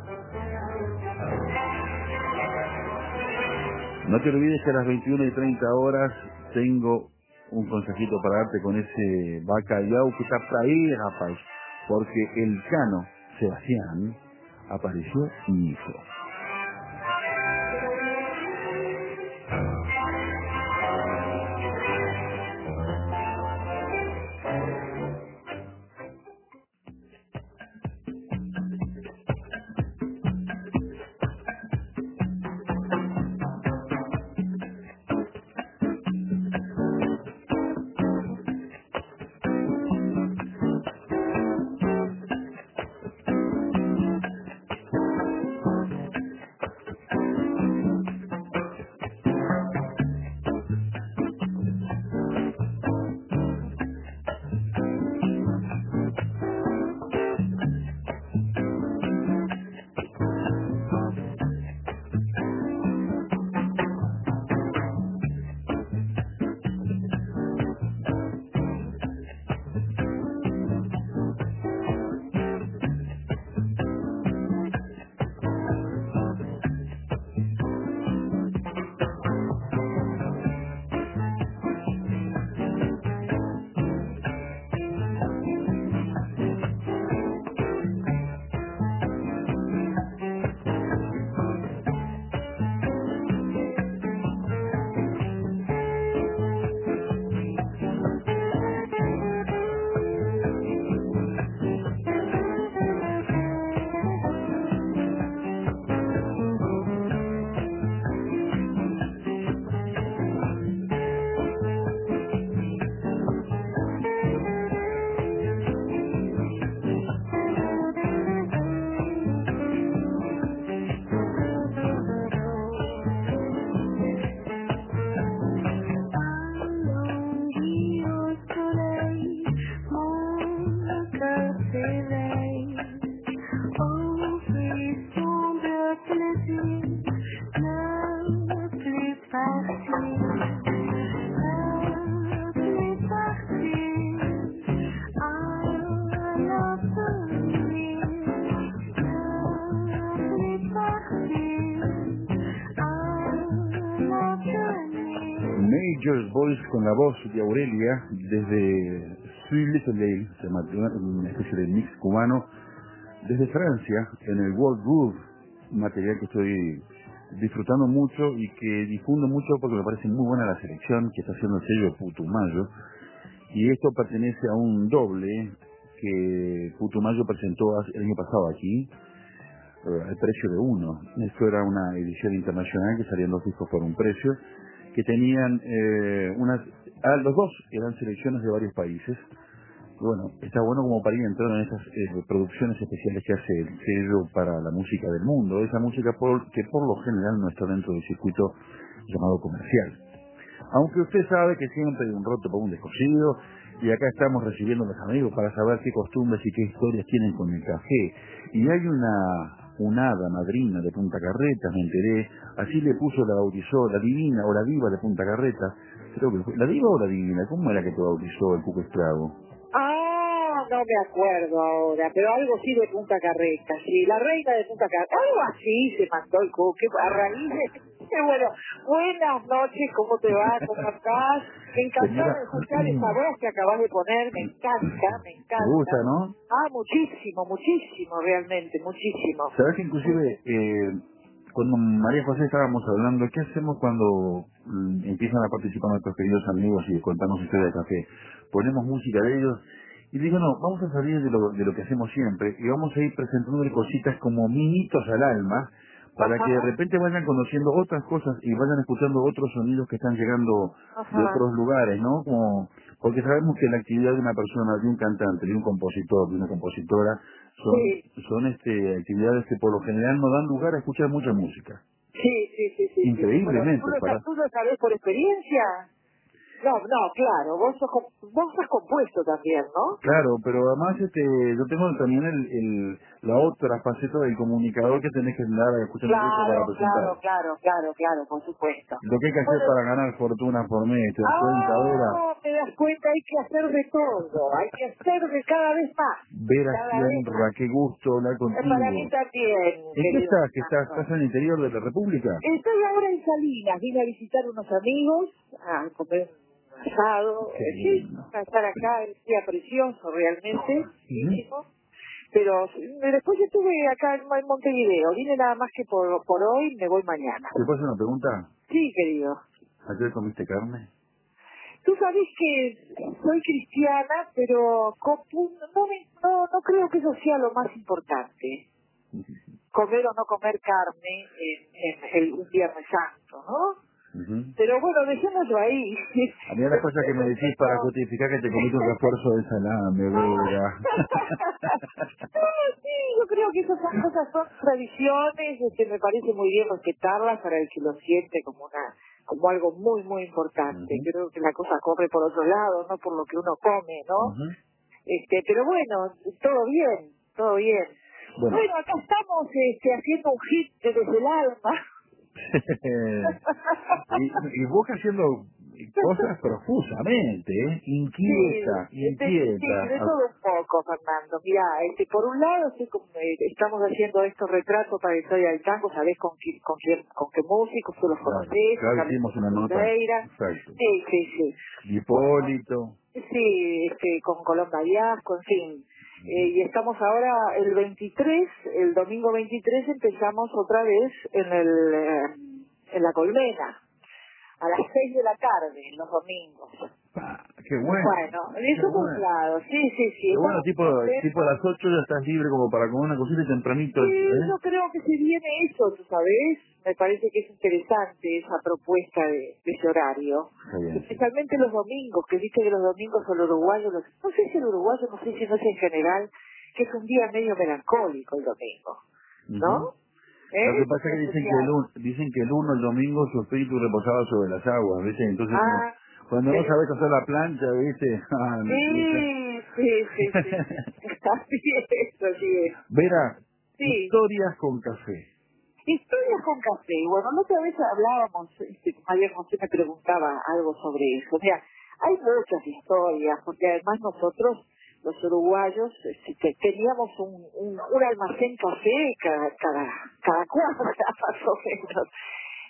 No te olvides que a las veintiuna y treinta horas tengo un consejito para darte con ese bacalao que está por ahí, rapaz, porque el Cano Sebastián apareció y hizo. Angel Voice con la voz de Aurelia desde Sweet Little Lane, se llama una especie de mix cubano, desde Francia, en el World Groove, material que estoy disfrutando mucho y que difundo mucho porque me parece muy buena la selección que está haciendo el sello Putumayo. Y esto pertenece a un doble que Putumayo presentó el año pasado aquí, eh, al precio de uno. Esto era una edición internacional que salían dos discos por un precio, que tenían eh, unas... Ah, los dos eran selecciones de varios países. Y bueno, está bueno como para ir entrando en esas eh, producciones especiales que hace el sello para la música del mundo, esa música por, que por lo general no está dentro del circuito llamado comercial. Aunque usted sabe que siempre hay un roto por un descosido, y acá estamos recibiendo a los amigos para saber qué costumbres y qué historias tienen con el café. Y hay una, una hada madrina de Punta Carretas, me enteré, así le puso, la bautizó, la divina o la diva de Punta Carretas, creo que fue, ¿la diva o la divina? ¿Cómo era que te bautizó el Cuco Estrago? Ah, no me acuerdo ahora, pero algo sí de Punta Carretas, sí, la reina de Punta Carretas, algo así se mandó el Cuque, a raíz de... Bueno, buenas noches, ¿cómo te va? ¿Cómo estás? Encantada Señora, de escuchar esa voz que acabas de poner, me encanta, me encanta. ¿te gusta, no? Ah, muchísimo, muchísimo, realmente, muchísimo. Sabes que inclusive eh, cuando María José estábamos hablando, ¿qué hacemos cuando mm, empiezan a participar nuestros queridos amigos y contamos historia de café? Ponemos música de ellos y digo, no, vamos a salir de lo, de lo que hacemos siempre y vamos a ir presentándole cositas como mimitos al alma para que de Ajá, repente vayan conociendo otras cosas y vayan escuchando otros sonidos que están llegando de ajá. otros lugares, ¿no? Como, porque sabemos que la actividad de una persona, de un cantante, de un compositor, de una compositora, son, Sí, son este, actividades que por lo general no dan lugar a escuchar mucha música. sí, sí, sí, sí, sí, sí. Bueno, ¿tú Increíblemente, lo, para... sa- ¿tú lo sabes por experiencia? No, no, claro, vos, sos, com- vos has compuesto también, ¿no? Claro, pero además este, yo tengo también el, el, la otra faceta del comunicador que tenés que andar escuchando música para Claro, presentar. claro, claro, claro, claro, por supuesto. Lo que hay que hacer Bueno, para ganar fortuna por mes, ¿te das cuenta ahora? ah, te das cuenta, hay que hacer de todo, hay que hacer de cada vez más, Ver a cada vez Honra, más. qué gusto hablar Eh, Para mí contigo. también, ¿En qué querido estás? ¿Que estás, Fernando. estás en el interior de la República? Estoy ahora en Salinas, vine a visitar unos amigos, a comer un asado, Qué eh, sí, lindo. a estar acá, el día precioso realmente, Ujú. bellísimo. Pero eh, después estuve acá en en Montevideo, vine nada más que por, por hoy, me voy mañana. ¿Te puedo hacer una pregunta? Sí, querido. ¿Ayer comiste carne? Tú sabes que soy cristiana, pero compu- no, me- no, no creo que eso sea lo más importante. Comer o no comer carne en, en el, un Viernes Santo, ¿no? Ujú. Pero bueno, dejémoslo ahí. A mí las cosas que me decís para justificar que te comiste un refuerzo de salame, vera. Sí, yo creo que esas son cosas, son tradiciones, este, me parece muy bien respetarlas para el que lo siente como una como algo muy, muy importante. Ujú. Creo que la cosa corre por otro lado, no por lo que uno come, ¿no? Ujú. Este, pero bueno, todo bien, todo bien. Bueno, Bueno, acá estamos este, haciendo un hit desde el alma. y, y vos haciendo cosas profusamente, ¿eh? Sí, Inquieta, de, sí, inquieta. de todo un poco, Fernando. Mira, este, por un lado, sí, como, eh, estamos haciendo estos retratos para la historia del tango, ¿sabés con quién, con quién, con qué músicos tú los Claro, conocés? Con claro, Carlos hicimos una nota. Silveira. Exacto. Sí, sí, sí. Bueno, Hipólito. sí, este, con Colomba Diasco, en fin. Eh, y estamos ahora el veintitrés, el domingo veintitrés empezamos otra vez en el eh, en la Colmena, a las seis de la tarde, los domingos. Ah, qué bueno. Bueno, Qué eso por un bueno. lado, sí, sí, sí, Pero bueno, estamos tipo, tipo a contentos. las ocho ya estás libre como para comer una cosita y tempranito, Sí, ¿eh? yo creo que se viene eso, ¿tú sabes? Me parece que es interesante esa propuesta de, de ese horario. Está bien, sí. Especialmente los domingos, que viste que los domingos son los uruguayos, los- no sé si el uruguayo, no sé si no es en general, que es un día medio melancólico el domingo, ¿no? Ujú. Lo que ¿Eh? pasa es que Es dicen que el especial. uno, dicen que el uno el domingo su espíritu reposaba sobre las aguas, ¿viste? Entonces como, Ah, cuando no sí. sabes hacer la plancha, ¿viste? Ah, no, ¿viste? Sí, sí, sí, sí. Así es, así es. Verá, Sí. historias con café. Historias con café. Bueno, la otra vez hablábamos, este, María José me preguntaba algo sobre eso. Mira, hay muchas historias, porque además nosotros, los uruguayos, este, que teníamos un, un, un almacén café cada, cada, cada cuadra, más o menos.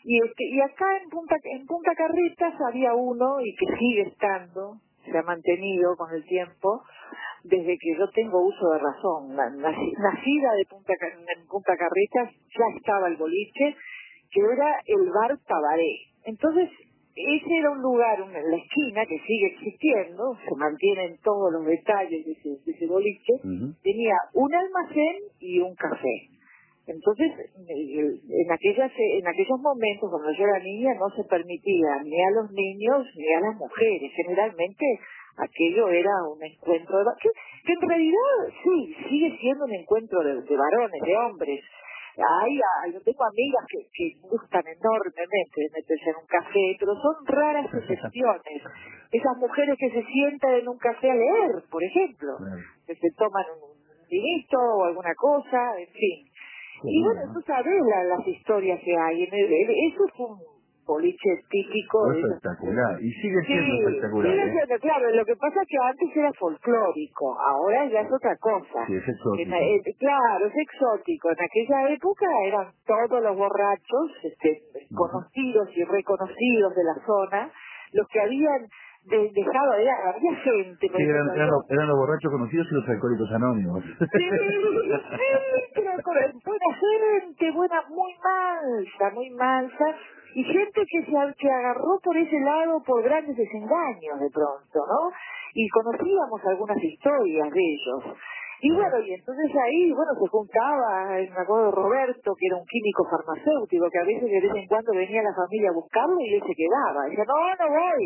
Y, este, y acá en Punta, en Punta Carretas había uno, y que sigue estando, se ha mantenido con el tiempo, desde que yo tengo uso de razón. La, nac- nacida de Punta, Ca- en Punta Carretas ya estaba el boliche, que era el bar Tabaré. Entonces, ese era un lugar, una, en la esquina, que sigue existiendo, se mantienen todos los detalles de ese, de ese boliche, Ujú. tenía un almacén y un café. Entonces, en aquellas, en aquellos momentos, cuando yo era niña, no se permitía ni a los niños ni a las mujeres. Generalmente, aquello era un encuentro de... Que, que en realidad, sí, sigue siendo un encuentro de, de varones, de hombres. Hay, hay, yo tengo amigas que, que gustan enormemente de meterse en un café, pero son raras excepciones. Esas mujeres que se sientan en un café a leer, por ejemplo, Claro. que se toman un vinito o alguna cosa, en fin. Qué Y lindo, bueno, ¿no? tú sabes la, las historias que hay. En el, el- eso fue un boliche típico Fue de esos. espectacular. Y sigue Sí, siendo espectacular, sigue ¿eh? siendo, claro, lo que pasa es que antes era folclórico, ahora ya es otra cosa. Sí, es En, exótico. eh, claro, es exótico. En aquella época eran todos los borrachos, este, Ujú. conocidos y reconocidos de la zona, los que habían de- dejado de... Había gente, por Sí, eran, ejemplo, eran, yo, los, eran los borrachos conocidos y los alcohólicos anónimos. sí, sí, pero con buena gente, buena, muy mansa, muy mansa, y gente que se que agarró por ese lado por grandes desengaños de pronto, ¿no? Y conocíamos algunas historias de ellos. Y bueno, y entonces ahí, bueno, se juntaba, me acuerdo de Roberto, que era un químico farmacéutico, que a veces de vez en cuando venía la familia a buscarlo y él se quedaba. Y decía, no, no voy.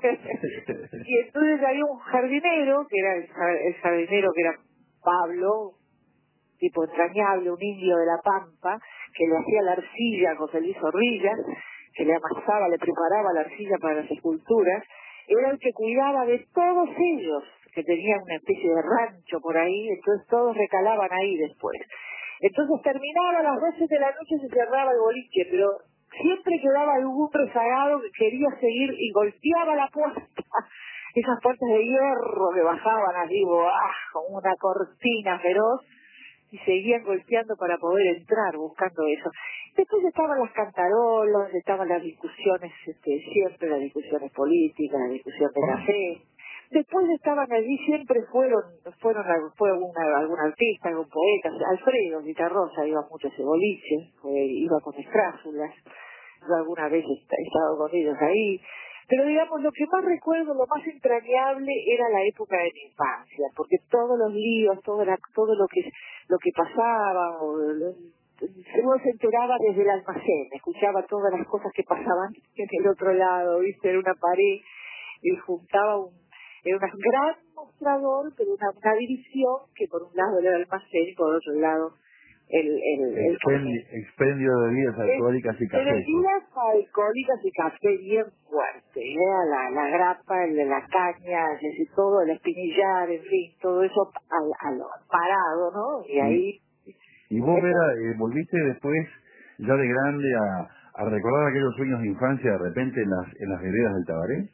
Y entonces había un jardinero, que era el, jar- el jardinero que era Pablo, tipo entrañable, un indio de la Pampa, que le hacía la arcilla a José Luis Zorrilla, que le amasaba, le preparaba la arcilla para las esculturas. Era el que cuidaba de todos ellos, que tenían una especie de rancho por ahí, entonces todos recalaban ahí después. Entonces terminaba a las doce de la noche, se cerraba el boliche, pero siempre quedaba algún rezagado que quería seguir y golpeaba la puerta. Esas puertas de hierro que bajaban así, ¡ah!, como una cortina feroz, y seguían golpeando para poder entrar buscando eso. Después estaban las cantarolas, estaban las discusiones, este, siempre las discusiones políticas, la discusión de la fe. Después estaban allí, siempre fueron, fueron fue alguna, algún artista, algún poeta, Alfredo Guitarrosa iba mucho a ese boliche, fue, iba con estrázulas, yo alguna vez he estado con ellos ahí. Pero digamos, lo que más recuerdo, lo más entrañable era la época de mi infancia, porque todos los líos, todo, la, todo lo que lo que pasaba, o, lo- uno se enteraba desde el almacén, escuchaba todas las cosas que pasaban en el otro lado, viste, era una pared, y juntaba un, era un gran mostrador, pero una, una división que por un lado era el almacén y por otro lado el, el, el Expendi- café. expendio de bebidas alcohólicas y De café. bebidas alcohólicas y café bien fuerte, era la, la grapa, el de la caña, es decir, todo, el espinillar, en fin, todo eso al, al parado, ¿no? Y Y, ahí... y vos, eso- Vera, eh, volviste después, ya de grande, a, a recordar aquellos sueños de infancia de repente en las, en las veredas del Tabaré.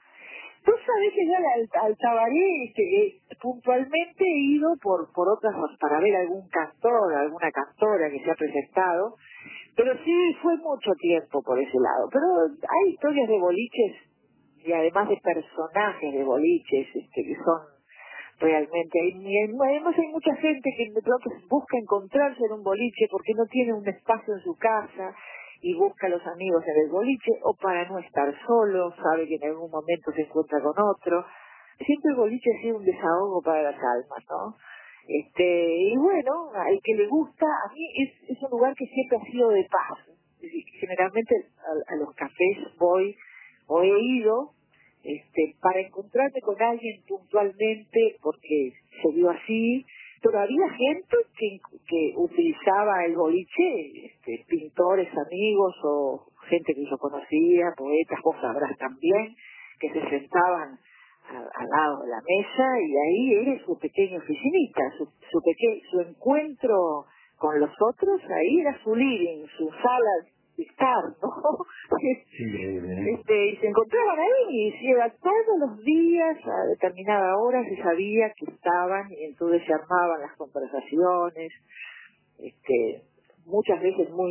Tú sabes que yo al, al Tabaré, este, eh, puntualmente he ido por, por otras, para ver algún cantor, alguna cantora que se ha presentado, pero sí fue mucho tiempo por ese lado. Pero hay historias de boliches, y además de personajes de boliches, este, que son realmente, hay, y hay- además hay mucha gente que de pronto busca encontrarse en un boliche porque no tiene un espacio en su casa y busca a los amigos en el boliche, o para no estar solo, sabe que en algún momento se encuentra con otro. Siempre el boliche ha sido un desahogo para las almas, ¿no? Este, y bueno, al que le gusta, a mí es, es un lugar que siempre ha sido de paz. Es decir, generalmente a, a los cafés voy o he ido este, para encontrarme con alguien puntualmente, porque se dio así. Pero había gente que, que utilizaba el boliche, este, pintores, amigos o gente que yo conocía, poetas, vos sabrás también, que se sentaban a- al lado de la mesa y ahí era su pequeña oficinita, su, su, peque, su encuentro con los otros, ahí era su living, su sala de estar, ¿no? Sí, increíble, ¿eh? Este, y se encontraban ahí, y si era todos los días, a determinada hora, se sabía que estaban, y entonces se armaban las conversaciones, este, muchas veces muy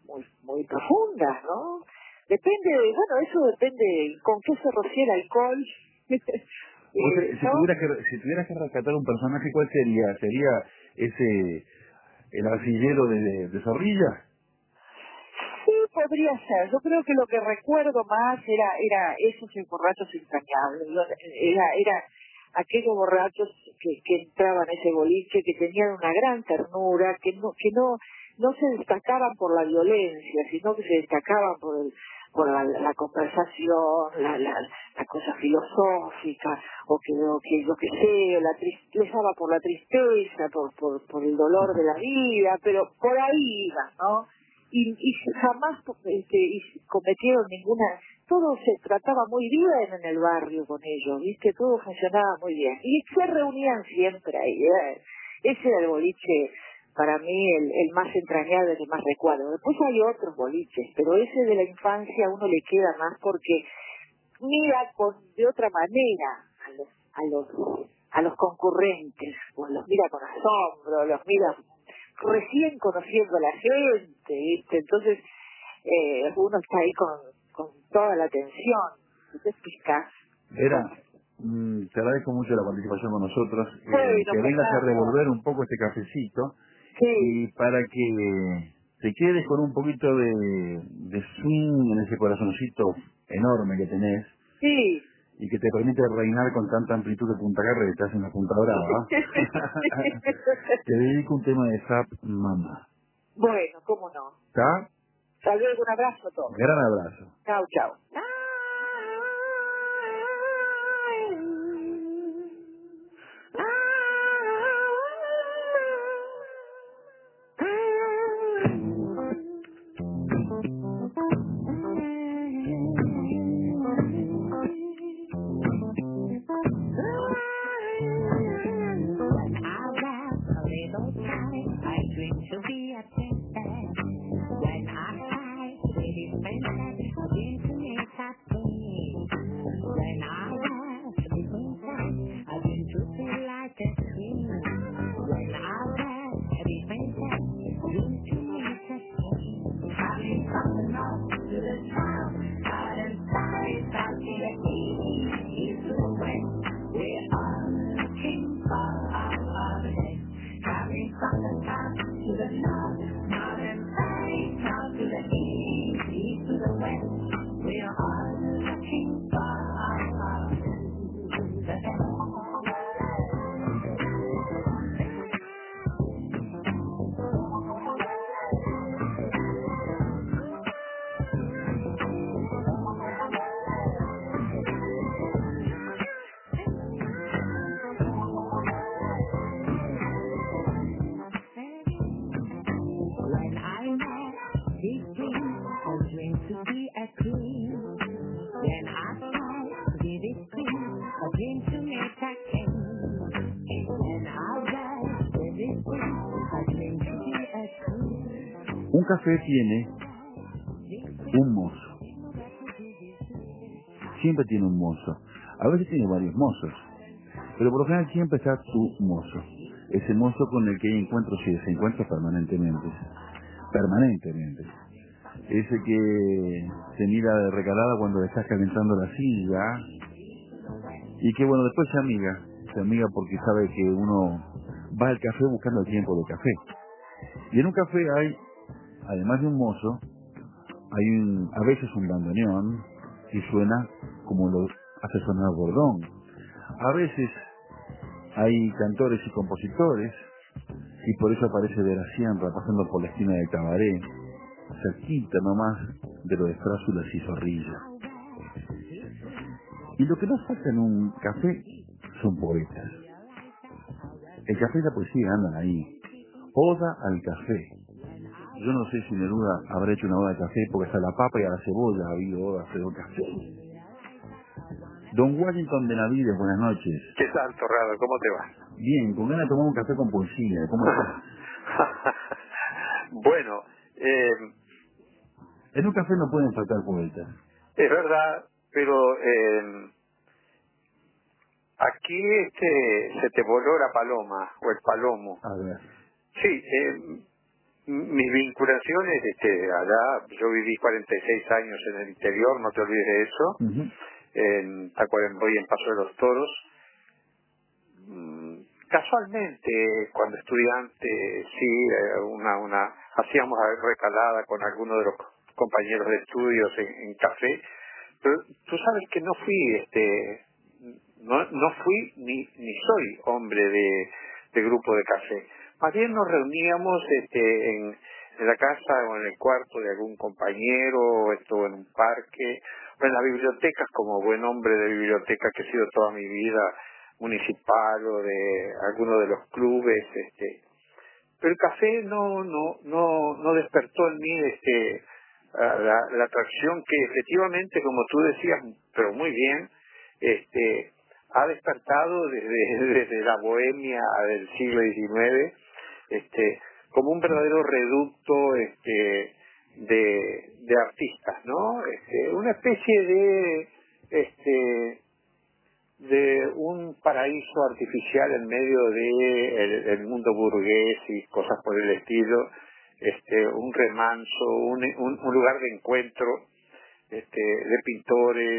muy, muy profundas, ¿no? Depende, de, bueno, eso depende con qué se rocía el alcohol. O sea, eh, si, ¿no? tuvieras que, si tuvieras que rescatar un personaje, ¿cuál sería? ¿Sería ese, el arcillero de, de, de Zorrilla? Sí, podría ser. Yo creo que lo que recuerdo más era era esos borrachos entrañables. Era, era aquellos borrachos que, que entraban a ese boliche, que tenían una gran ternura, que no que no no se destacaban por la violencia, sino que se destacaban por el por la, la conversación, la, la, la cosa filosófica, o que lo que, lo que sea, la tristeza, les daba por la tristeza, por, por, por el dolor de la vida, pero por ahí iba, ¿no? Y, y jamás este, y cometieron ninguna, todo se trataba muy bien en el barrio con ellos, viste, todo funcionaba muy bien y se reunían siempre ahí, ¿eh? Ese era el boliche para mí el, el más entrañable, el más recuerdo. Después hay otros boliches, pero ese de la infancia a uno le queda más porque mira con de otra manera a los a los a los concurrentes, pues los mira con asombro, los mira recién conociendo a la gente, ¿viste? Entonces eh, uno está ahí con, con toda la atención, ¿te explicas? Era, mm, te agradezco mucho la participación con nosotros, eh, Bueno, que vengas a Fernando, revolver un poco este cafecito sí, y para que te quedes con un poquito de, de swing en ese corazoncito enorme que tenés sí. y que te permite reinar con tanta amplitud de Punta Carretas en la Punta Brava. Te dedico un tema de Zap Mama. Bueno, cómo no. ¿Está? Tal vez un abrazo a todos. Gran abrazo. Chao, chao. I dream to be a princess. When I fly, pretty princess, I dream to make a queen. When I was a princess, I dream to feel like a queen. When I was a princess, I dream to make a queen. Coming from the north to the south, out and side, south to the east, east to the west, we are looking for our holiday. Coming from the south to the north, north and south, south to the east, east to the west, we are all looking for our holiday. When I met this dream, I dream to be a queen. When I fly to be this queen, I dream to make a king. When I rise to this queen, I dream to be a queen. Un café tiene un mozo. Siempre tiene un mozo. A veces tiene varios mozos. Pero por lo general siempre está su mozo. Ese mozo con el que hay encuentros y desencuentros permanentemente. Permanentemente. Ese que te mira de recalada cuando le estás calentando la silla. Y que bueno, después se amiga. Se amiga porque sabe que uno va al café buscando el tiempo del café. Y en un café hay, además de un mozo, hay un, a veces un bandoneón y suena como lo hace sonar Bordón. A veces hay cantores y compositores y por eso aparece Veracianra pasando por la esquina del cabaret, cerquita nomás de lo de Frásulas y Zorrilla. Y lo que nos falta en un café son poetas. El café y la poesía andan ahí. Oda al café. Yo no sé si Neruda habrá hecho una oda al café porque hasta la papa y a la cebolla ha habido odas del café. Don Washington Benavides, buenas noches. ¿Qué tal, Torrado? ¿Cómo te va? Bien, con ganas de tomar un café con poesía. ¿Cómo estás? Bueno, eh, En un café no pueden faltar poetas. es verdad, pero eh, aquí este, se te voló la paloma o el palomo. A ver. Sí, eh, mis vinculaciones, este, allá, yo viví cuarenta y seis años en el interior, no te olvides de eso, Ujú. en Tacuarembó y en Paso de los Toros. Mm, Casualmente, cuando estudiante, sí, eh, una, una, hacíamos recalada con algunos de los compañeros de estudios en, en café, pero tú sabes que no fui, este, no, no fui ni, ni soy hombre de, de grupo de café. Más bien nos reuníamos, este, en, en la casa o en el cuarto de algún compañero, o esto en un parque, o en las bibliotecas, como buen hombre de biblioteca que he sido toda mi vida, municipal o de alguno de los clubes, este, pero el café no no no no despertó en mí este ah, la, la atracción que efectivamente, como tú decías, pero muy bien, este ha despertado desde, desde la bohemia del siglo diecinueve, este como un verdadero reducto este de, de artistas, ¿no? Este, una especie de este de un paraíso artificial en medio de el, el mundo burgués y cosas por el estilo, este un remanso, un, un, un lugar de encuentro este de pintores,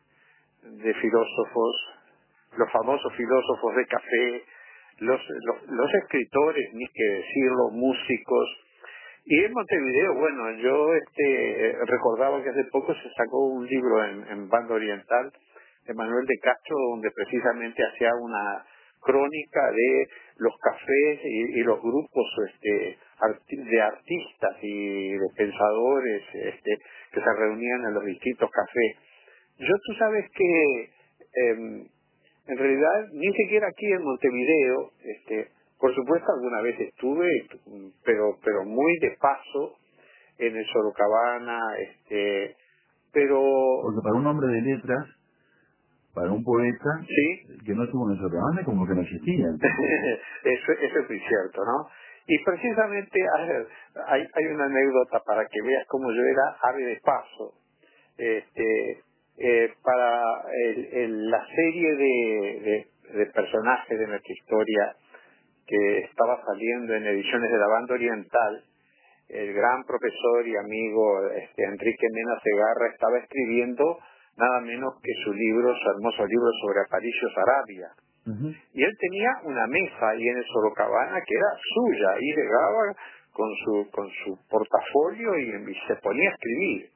de filósofos, los famosos filósofos de café, los, los, los escritores, ni que decirlo, músicos. Y en Montevideo, bueno, yo este recordaba que hace poco se sacó un libro en, en Banda Oriental de Manuel de Castro, donde precisamente hacía una crónica de los cafés y, y los grupos este arti- de artistas y de pensadores este que se reunían en los distintos cafés. Yo, tú sabes que eh, en realidad ni siquiera aquí en Montevideo, este por supuesto alguna vez estuve, pero pero muy de paso en el Sorocabana, este pero Porque para un hombre de letras, para un poeta, sí. que no estuvo en el Sorocabana, como que no existía. eso, eso es muy cierto, ¿no? Y precisamente hay, hay una anécdota para que veas cómo yo era ave de paso. Este, eh, para el, el- la serie de, de, de personajes de nuestra historia que estaba saliendo en ediciones de la Banda Oriental, el gran profesor y amigo este, Enrique Mena Segarra estaba escribiendo nada menos que su libro, su hermoso libro sobre Aparicio Saravia. Ujú. Y él tenía una mesa ahí en el Sorocabana que era suya, y llegaba con su, con su portafolio y, y se ponía a escribir.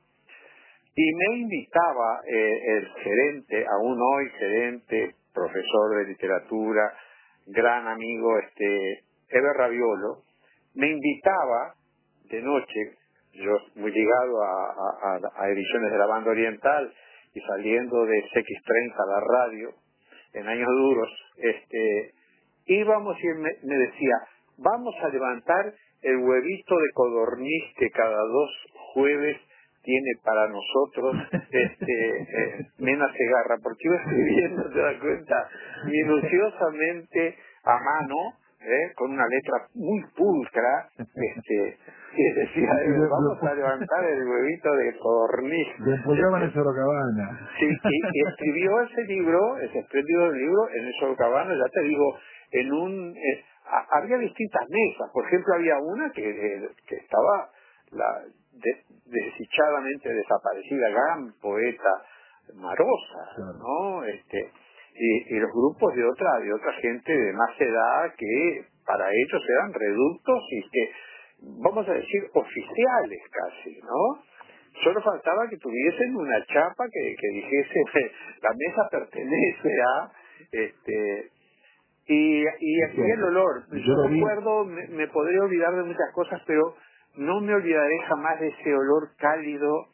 Y me invitaba eh, el gerente, aún hoy gerente, profesor de literatura, gran amigo, este, Eber Raviolo, me invitaba de noche, yo muy ligado a, a, a- a ediciones de la Banda Oriental y saliendo de C X treinta a la radio, en años duros, este, íbamos y él me, me decía, vamos a levantar el huevito de codorniz que cada dos jueves tiene para nosotros este eh, Mena Segarra, porque iba escribiendo, te das cuenta, minuciosamente a mano, ¿eh? Con una letra muy pulcra, este, y decía, Y lo- vamos lo- a levantar el huevito de codorniz. Despollaban el Este, Sorocabana. Sí, y, y escribió ese libro, ese espléndido libro, en el Sorocabana, ya te digo, en un... eh, a- había distintas mesas, por ejemplo, había una que, eh, que estaba la de- desdichadamente desaparecida, gran poeta Marosa, Claro. ¿no? Este, y, y los grupos de otra, de otra gente de más edad que para ellos eran reductos y que, vamos a decir, oficiales casi, ¿no? Solo faltaba que tuviesen una chapa que, que dijese la mesa pertenece a este y, y aquí el olor. Yo Yo lo vi. recuerdo, me, me podré olvidar de muchas cosas, pero no me olvidaré jamás de ese olor cálido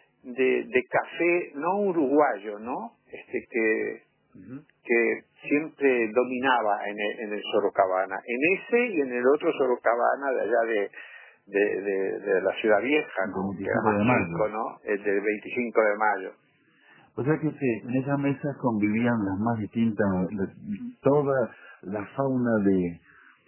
de, de café, no uruguayo, ¿no? Este que Ujú. que siempre dominaba en el, en el Sorocabana, en ese y en el otro Sorocabana de allá de, de, de, de la Ciudad Vieja, ¿no? Que era veinticinco de más mayo. chico, ¿no? El del veinticinco de mayo. O sea que sí, en esas mesas convivían las más distintas, la- toda la fauna de,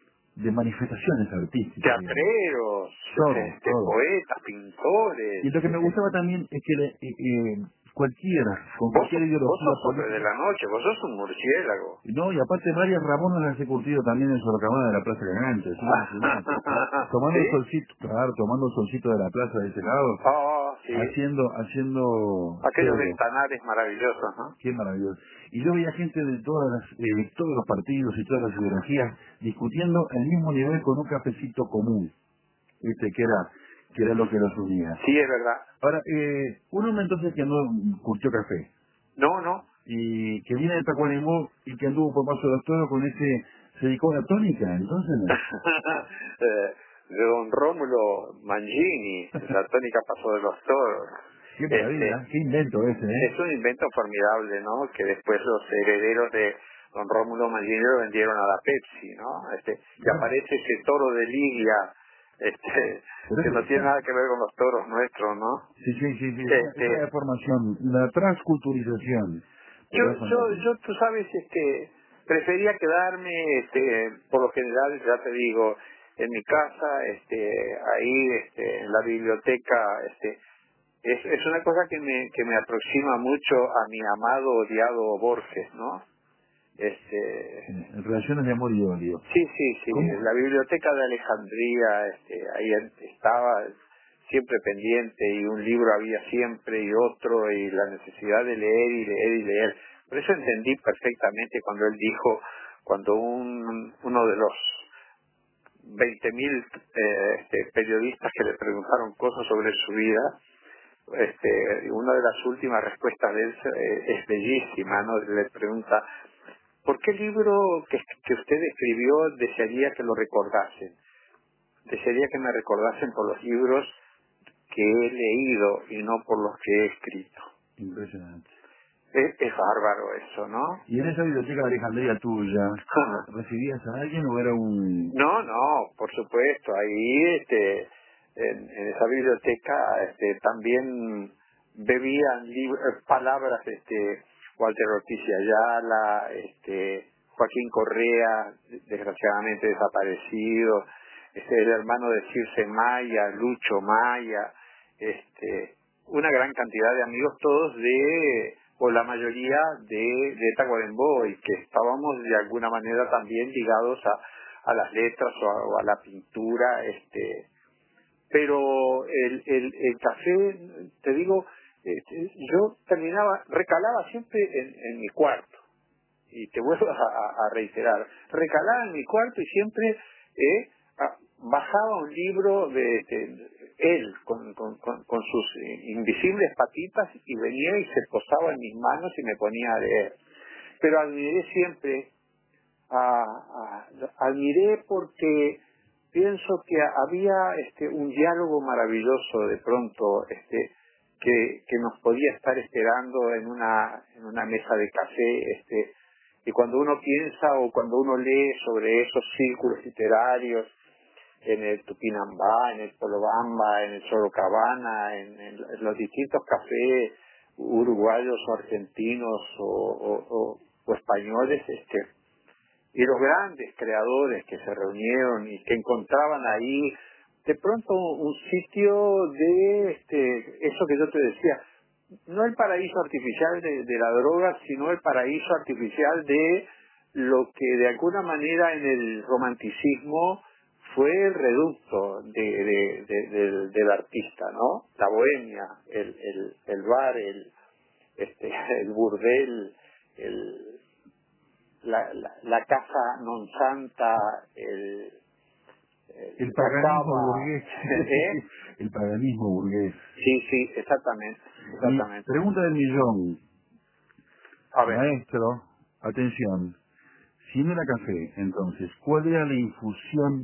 de manifestaciones artísticas. digamos. Teatreros, Todo, este, todo. poetas, pintores. Y lo que me este, gustaba también es que le- eh, eh, cualquiera, con Vos, cualquier vos ideología sos hombre de política. la noche, vos sos un murciélago. No, y aparte varias Ramonas las he curtido también en Sorocabana de la Plaza Cagante, así que imagínate. Tomando el ¿Sí? solcito, claro, tomando el solcito de la plaza de ese lado, Oh, sí. haciendo, haciendo Aquellos todo. ventanales maravillosos, ¿no? Qué maravilloso. Y yo veía gente de todas las, eh, de todos los partidos y todas las ideologías discutiendo al mismo nivel con un cafecito común, este que era, que era lo que los unía. Sí, es verdad. Ahora, eh, un hombre entonces que no curtió café, No, no. y que viene de Tacuarembó y que anduvo por Paso de los Toros con ese, se dedicó a la tónica, entonces no. Eh, de don Rómulo Mangini, la tónica pasó de los toros. Qué Este, maravilla, qué invento ese, ¿eh? es un invento formidable, ¿no? Que después los herederos de don Rómulo Mangini lo vendieron a la Pepsi, ¿no? Este, que Claro. aparece ese toro de Lidia, este, Pero que eso no tiene está. nada que ver con los toros nuestros, ¿no? Sí, sí, sí, sí, esa, Este, esa deformación, la transculturización. Yo, Pero es yo, fantástico. yo, tú sabes, este, prefería quedarme, este, por lo general, ya te digo, en mi casa, este, ahí, este, en la biblioteca, este, es, es una cosa que me, que me aproxima mucho a mi amado, odiado Borges, ¿no? Este, Eh, Relaciones de amor y odio. sí, sí, sí, ¿Cómo? la biblioteca de Alejandría, este, ahí estaba siempre pendiente y un libro había siempre y otro y la necesidad de leer y leer y leer. Por eso entendí perfectamente cuando él dijo, cuando un, uno de los veinte mil eh, este, periodistas que le preguntaron cosas sobre su vida, este, una de las últimas respuestas de él eh, es bellísima, ¿no? Le pregunta, ¿por qué libro que, que usted escribió desearía que lo recordasen? Desearía que me recordasen por los libros que he leído y no por los que he escrito. Impresionante. Es, es bárbaro eso, ¿no? ¿Y en esa biblioteca de Alejandría tuya, recibías a alguien o era un... No, no, por supuesto. Ahí, este, en, en esa biblioteca, este, también bebían lib- eh, palabras, este, Walter Ortiz y Ayala, este, Joaquín Correa, desgraciadamente desaparecido, este, el hermano de Circe Maya, Lucho Maya, este, una gran cantidad de amigos, todos de, o la mayoría de, de Tacuarembó, y que estábamos de alguna manera también ligados a, a las letras o a, o a la pintura, este, pero el, el, el café, te digo, este, yo terminaba, recalaba siempre en, en mi cuarto, y te vuelvo a, a reiterar, recalaba en mi cuarto y siempre eh, a, bajaba un libro de, de él con, con, con, con sus invisibles patitas y venía y se posaba en mis manos y me ponía a leer. Pero admiré siempre, a, a, admiré porque pienso que había este un diálogo maravilloso de pronto este que, que nos podía estar esperando en una en una mesa de café, este y cuando uno piensa o cuando uno lee sobre esos círculos literarios en el Tupinambá, en el Polobamba, en el Sorocabana, en, en los distintos cafés uruguayos o argentinos o, o, o, o españoles, este y los grandes creadores que se reunieron y que encontraban ahí de pronto un sitio de este eso que yo te decía, no el paraíso artificial de, de la droga, sino el paraíso artificial de lo que de alguna manera en el romanticismo fue el reducto de, de, de, de, del artista, ¿no? La bohemia, el, el, el bar, el, este, el burdel, el La, la, la casa non santa, el, el El la paganismo cava, burgués. ¿eh? El paganismo burgués. Sí, sí, exactamente, Y exactamente. pregunta del millón. A ver, Maestro, atención. Si no era café, entonces, ¿cuál era la infusión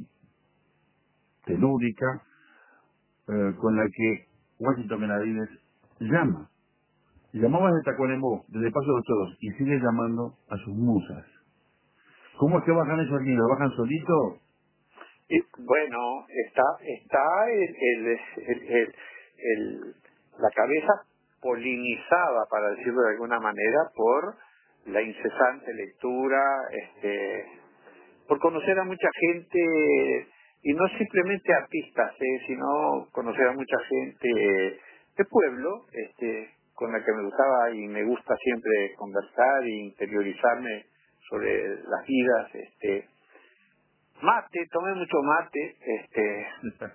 telúrica eh, con la que Washington Benavides llama? Llamaba desde Tacuarembó, desde Paso de los Toros, y sigue llamando a sus musas. ¿Cómo es que bajan esos libros? ¿Bajan solitos? y, bueno, está está el, el, el, el- el- la cabeza polinizada, para decirlo de alguna manera, por la incesante lectura, este por conocer a mucha gente, y no simplemente artistas, ¿eh? sino conocer a mucha gente de pueblo, este con la que me gustaba y me gusta siempre conversar e interiorizarme sobre las vidas. Este, mate, tomé mucho mate. Este,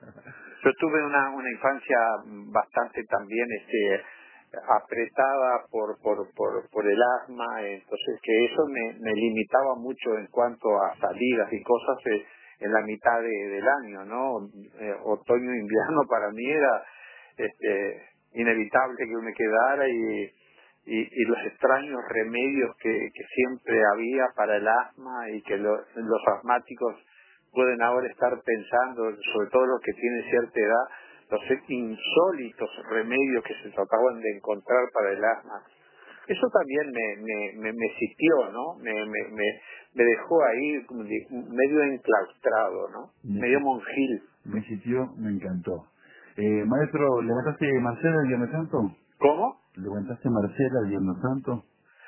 yo tuve una, una infancia bastante también este, apretada por, por, por, por el asma, entonces que eso me, me limitaba mucho en cuanto a salidas y cosas eh, en la mitad de, del año, ¿no? Eh, otoño, invierno para mí era este, inevitable que me quedara y, y, y los extraños remedios que, que siempre había para el asma y que lo, los asmáticos pueden ahora estar pensando, sobre todo los que tienen cierta edad, los insólitos remedios que se trataban de encontrar para el asma. Eso también me, me, me, me sitió, ¿no? Me, me, me, me dejó ahí como de- medio enclaustrado, ¿no? Me, Medio monjil. me sitió, me encantó. Eh, maestro, ¿levantaste Marcela el Viernes Santo? ¿Cómo? ¿Levantaste Marcela el Viernes Santo?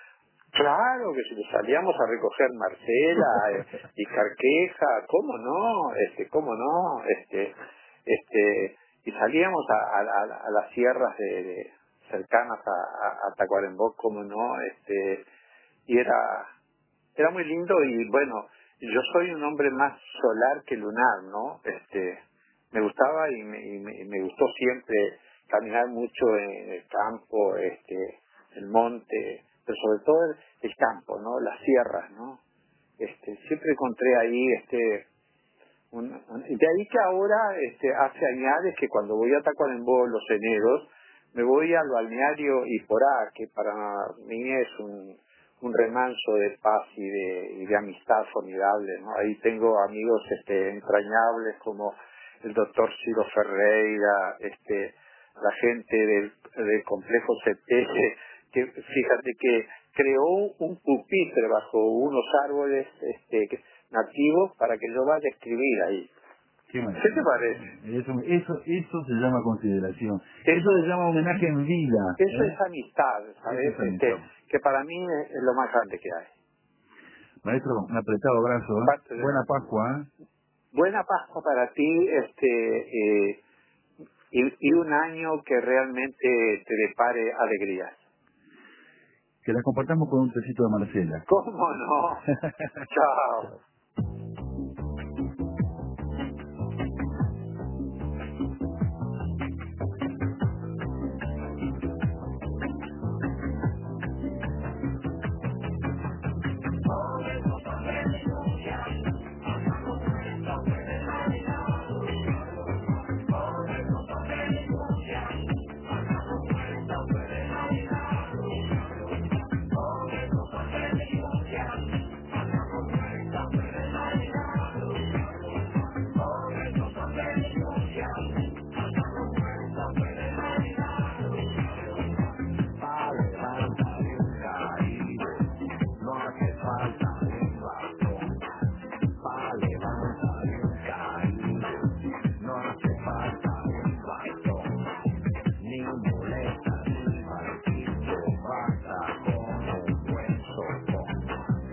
Claro que si salíamos a recoger Marcela eh, y Carqueja, ¿cómo no? Este, ¿cómo no? Este, este, y salíamos a, a, a, a las sierras de, de cercanas a, a, a Tacuarembó, ¿cómo no? Este, y era, era muy lindo y bueno, yo soy un hombre más solar que lunar, ¿no? Este, me gustaba y me, y me, y me gustó siempre caminar mucho en el campo, este, el monte, pero sobre todo el, el campo, ¿no? Las sierras, ¿no? Este, siempre encontré ahí, este, un, un- de ahí que ahora, este, hace añades que cuando voy a Tacuarembó los eneros, me voy al balneario Iporá, que para mí es un, un remanso de paz y de, y de amistad formidable, ¿no? Ahí tengo amigos, este, entrañables como el doctor Ciro Ferreira, este, la gente del, del complejo C T, que fíjate que creó un pupitre bajo unos árboles este, que- nativos para que yo vaya a escribir ahí. Qué ¿Qué maravilla. te parece? Eso, eso, eso se llama consideración. Eso, Eso se llama homenaje en vida. eso ¿eh? es amistad, ¿sabes? Eso es Este, amistad. que para mí es, es lo más grande que hay. Maestro, un apretado abrazo. ¿eh? Parte de- Buena Pascua. ¿eh? Buena Pascua para ti, este, eh, y, y un año que realmente te depare alegrías. Que la compartamos con un tecito de Marcela. ¿Cómo no? Chao. Pa' levantar un caído, no hace falta un bastón. Pa' levantar un caído, no hace falta un bastón. Ni muleta ni barquito, basta con un buen sopón.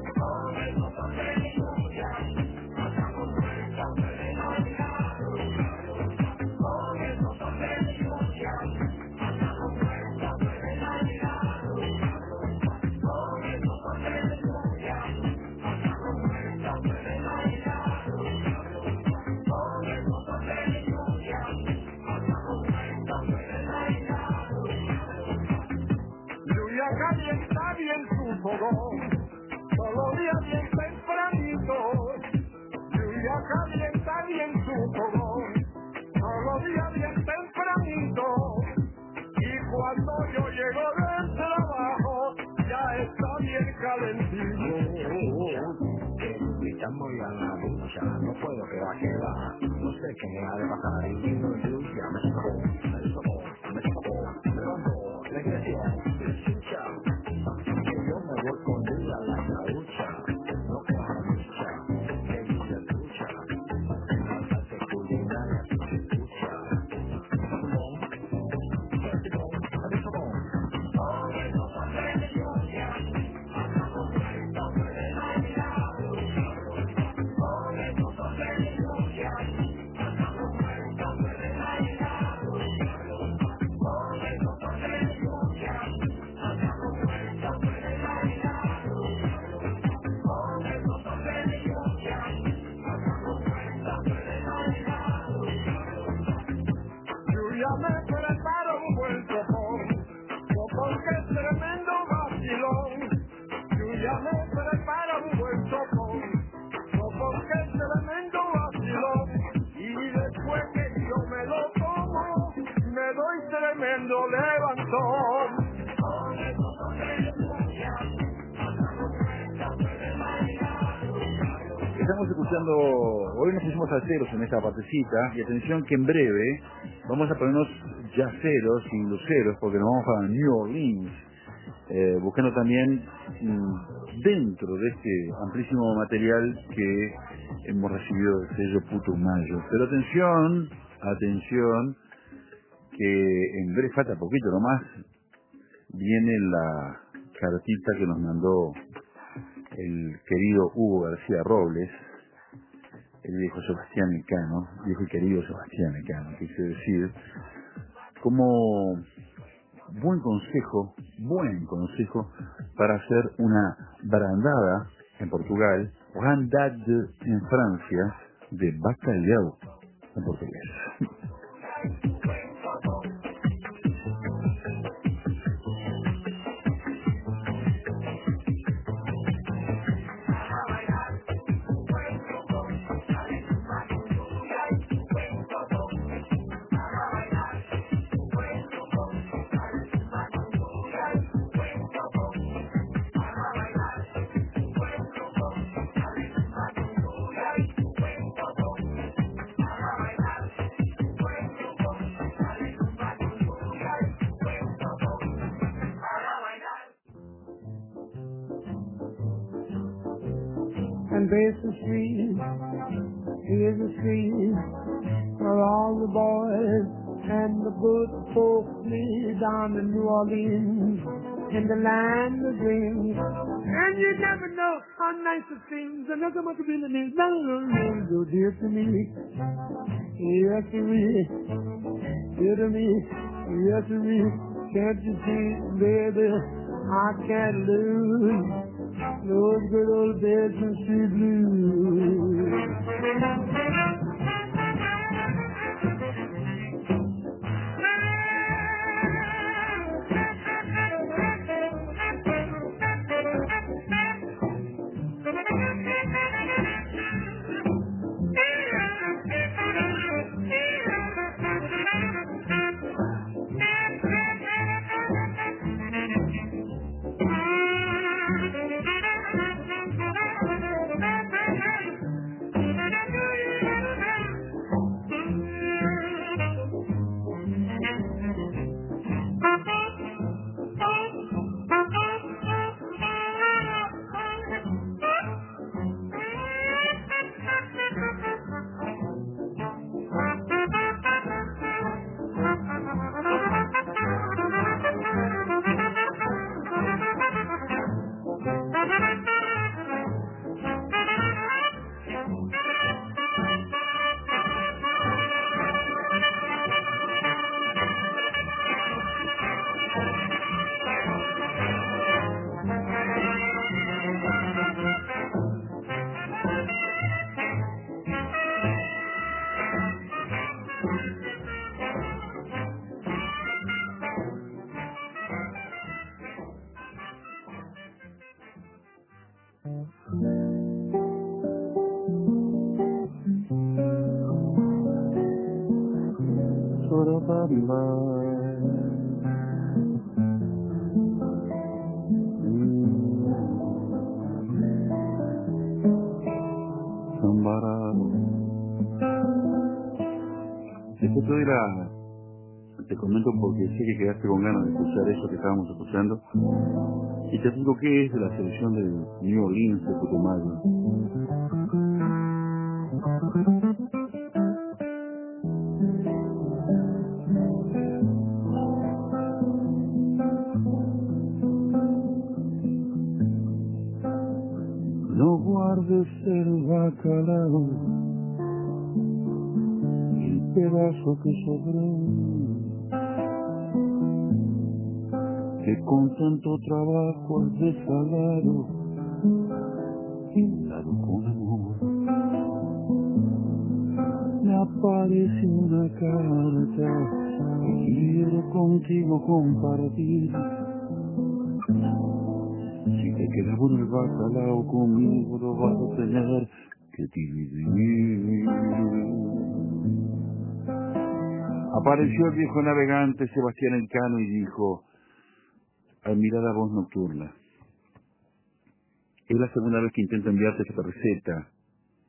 Lluvia calienta bien su fogón, todos los días bien tempranito. Lluvia calienta bien su fogón, todos los días bien tempranito. Y cuando yo llego del trabajo, ya está bien calentito. Estamos ya en la ducha, no puedo quedar que va. No sé qué me ha de pasar y vino lluvia, me sacó, me sacó, me sacó, me mandó, la iglesia, escucha, que yo me voy con ella a la ducha, no coja lucha, que dice lucha, falta culinaria, se escucha, sabón, sabón, sabón. estamos escuchando, hoy nos pusimos aceros en esta partecita, y atención que en breve vamos a ponernos yaceros y luceros, porque nos vamos a New Orleans, eh, buscando también mm, dentro de este amplísimo material que hemos recibido del sello Putumayo. Pero atención, atención, que en breve, falta poquito nomás, viene la cartita que nos mandó el querido Hugo García Robles, el viejo Sebastián Elcano, viejo y querido Sebastián Elcano, quise decir, como buen consejo, buen consejo para hacer una brandada en Portugal, brandade en Francia, de bacalhau en portugués. And there's the street, here's the street, where all the boys and the good folks live down in New Orleans, in the land of dreams. And you never know how nice it seems, and nothing much really means, nothing really so dear to me, yes to me, dear to me, yes to me. Can't you see, baby, I can't lose those good old Bedford Street blues. Después te doy la, te comento porque sé que quedaste con ganas de escuchar eso que estábamos escuchando, y te digo qué es de la selección del New Orleans de Putumayo. No guardes el bacalao, el pedazo que sobró, que con tanto trabajo has desalado, y dado con amor. Me aparece una carta que quiero contigo compartir. Si te queda bueno el bacalao, conmigo lo vas a tener que dividir. Apareció el viejo navegante Sebastián Elcano y dijo: admirada voz nocturna, es la segunda vez que intento enviarte esta receta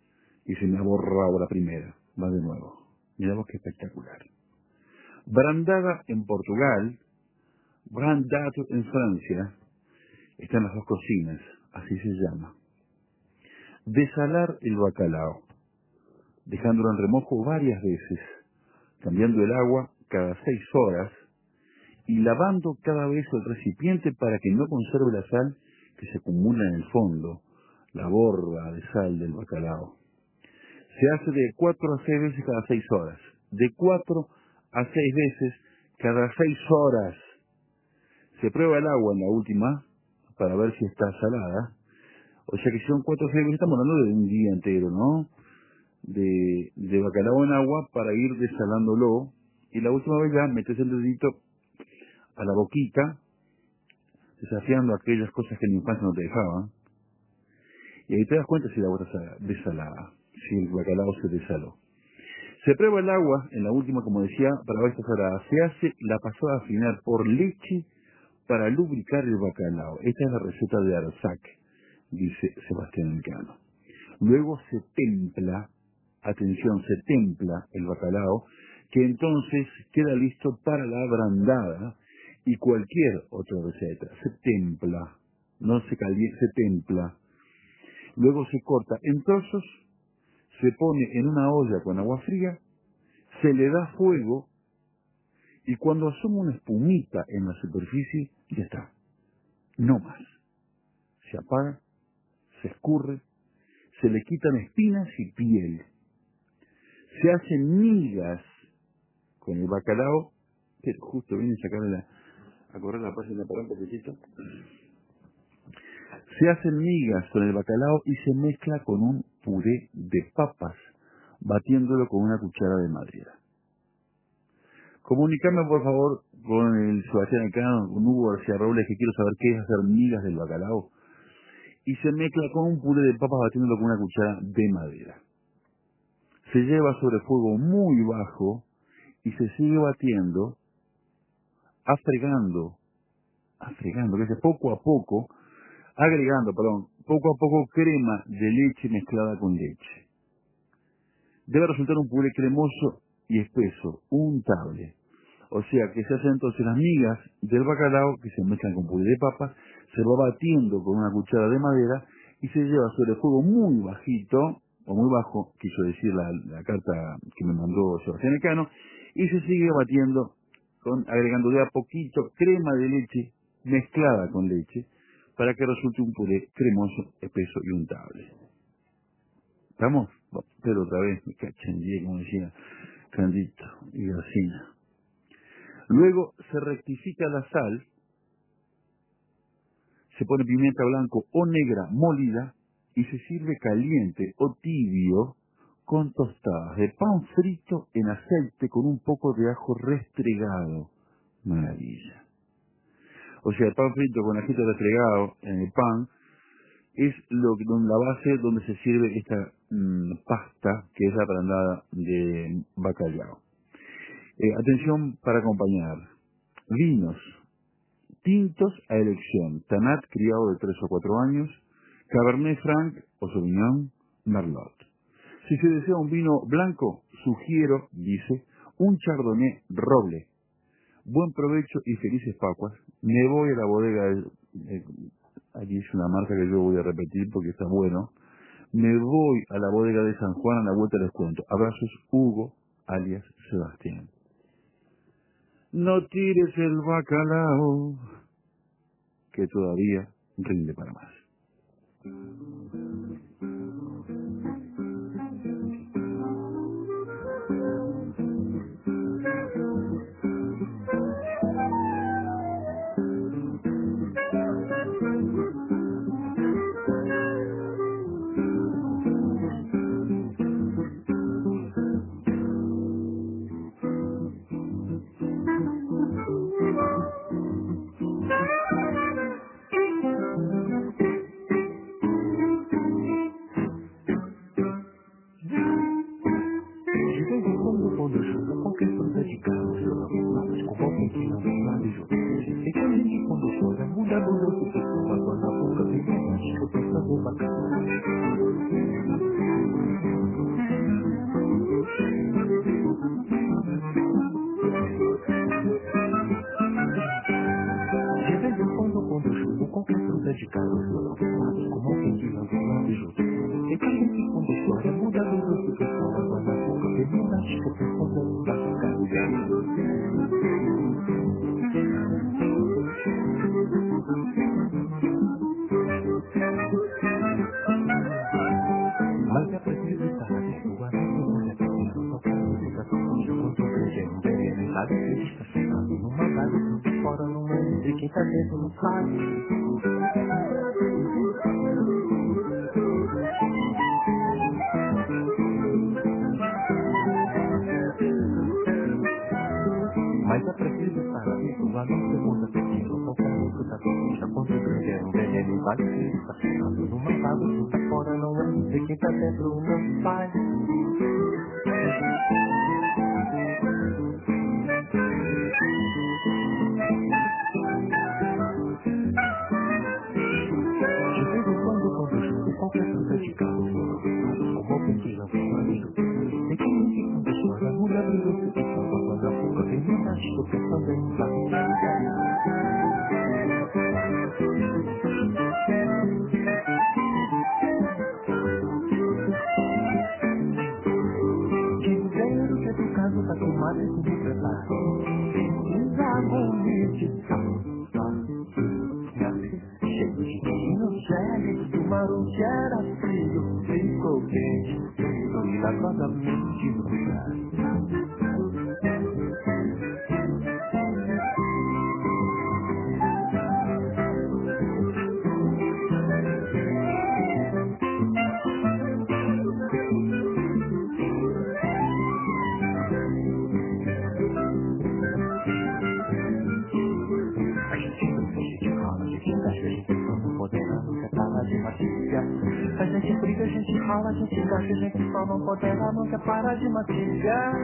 y se me ha borrado la primera. Va de nuevo. Mirá vos qué espectacular. Brandada en Portugal, Brandato en Francia, están las dos cocinas, así se llama. Desalar el bacalao, dejándolo en remojo varias veces, cambiando el agua cada seis horas y lavando cada vez el recipiente para que no conserve la sal que se acumula en el fondo, la borda de sal del bacalao. Se hace de cuatro a seis veces cada seis horas. De cuatro a seis veces cada seis horas. Se prueba el agua en la última para ver si está salada. O sea que si son cuatro o seis veces, estamos hablando de un día entero, ¿no? De, de bacalao en agua para ir desalándolo. Y la última vez ya metes el dedito a la boquita, desafiando aquellas cosas que en la infancia no te dejaban. Y ahí te das cuenta si el agua está desalada, si el bacalao se desaló. Se prueba el agua, en la última, como decía, para ver si está salada. Se hace la pasada final por leche para lubricar el bacalao. Esta es la receta de Arsac, dice Sebastián Elcano. Luego se templa, atención, se templa el bacalao, que entonces queda listo para la brandada y cualquier otra receta. Se templa, no se calienta, se templa. Luego se corta en trozos, se pone en una olla con agua fría, se le da fuego y cuando asoma una espumita en la superficie, ya está. No más. Se apaga, se escurre, se le quitan espinas y piel. Se hacen migas con el bacalao, que justo viene a sacarle la, a correr la página para un poquitito. Se hacen migas con el bacalao y se mezcla con un puré de papas, batiéndolo con una cuchara de madera. Comunicame por favor con el Sebastián Elcano, con Hugo García Robles, que quiero saber qué es hacer migas del bacalao. Y se mezcla con un puré de papas batiéndolo con una cuchara de madera. Se lleva sobre fuego muy bajo y se sigue batiendo, afregando, afregando, que es poco a poco, agregando, perdón, poco a poco crema de leche mezclada con leche. Debe resultar un puré cremoso y espeso, untable. O sea que se hacen entonces las migas del bacalao que se mezclan con puré de papas, se va batiendo con una cuchara de madera y se lleva sobre fuego muy bajito, o muy bajo, quiso decir la, la carta que me mandó Sebastián Elcano, y se sigue batiendo, con, agregando de a poquito crema de leche mezclada con leche, para que resulte un puré cremoso, espeso y untable. ¿Estamos? Pero otra vez, me cachandié, como decía Candito y Garcina. Luego se rectifica la sal, se pone pimienta blanco o negra molida y se sirve caliente o tibio con tostadas de pan frito en aceite con un poco de ajo restregado. Maravilla. O sea, el pan frito con ajito restregado en el pan es lo que, la base donde se sirve esta mmm, pasta que es la brandada de bacalao. Eh, atención para acompañar. Vinos tintos a elección. Tanat criado de tres o cuatro años, Cabernet Franc o Sauvignon, Merlot. Si se desea un vino blanco, sugiero, dice, un Chardonnay Roble. Buen provecho y felices Pascuas. Me voy a la bodega, de, de, aquí es una marca que yo voy a repetir porque está bueno. Me voy a la bodega de San Juan, a la vuelta les cuento. Abrazos, Hugo, alias Sebastián. No tires el bacalao, que todavía rinde para más. um beijo. E cada segundo história muda a vida do pessoal. Agora a boca termina, acho que eu tô falando da mas é preciso estar desculpado por essa questão. Só que música só puxa muito grande. Não deve nem nada que está chegando numa live tudo fora no mundo. E quem tá dentro não sabe. Mas é preciso estar atento a não ser muita pequena. Qualquer música da puxa quando grande. Não deve nem nada que está chegando numa live tudo fora no mundo. E quem tá dentro não sabe. De vez em quando, quando eu chuto qualquer coisa de carro, como alguém que não tem marido, tem que me seguir a história, muda a vida do que são, quando a boca vem me dar, estou pensando em dar. Dizer o que é do caso da comadre que me prepara, precisa bonito, cheio de quinho, gele, do maru que era frio, ficou quente, e na roda mente lugar. A gente não finge de calma, a gente dá jeito, não podendo nunca parar de mastigar. A gente briga, a gente rala, a gente bate, a gente só não poderá nunca parar de mastigar.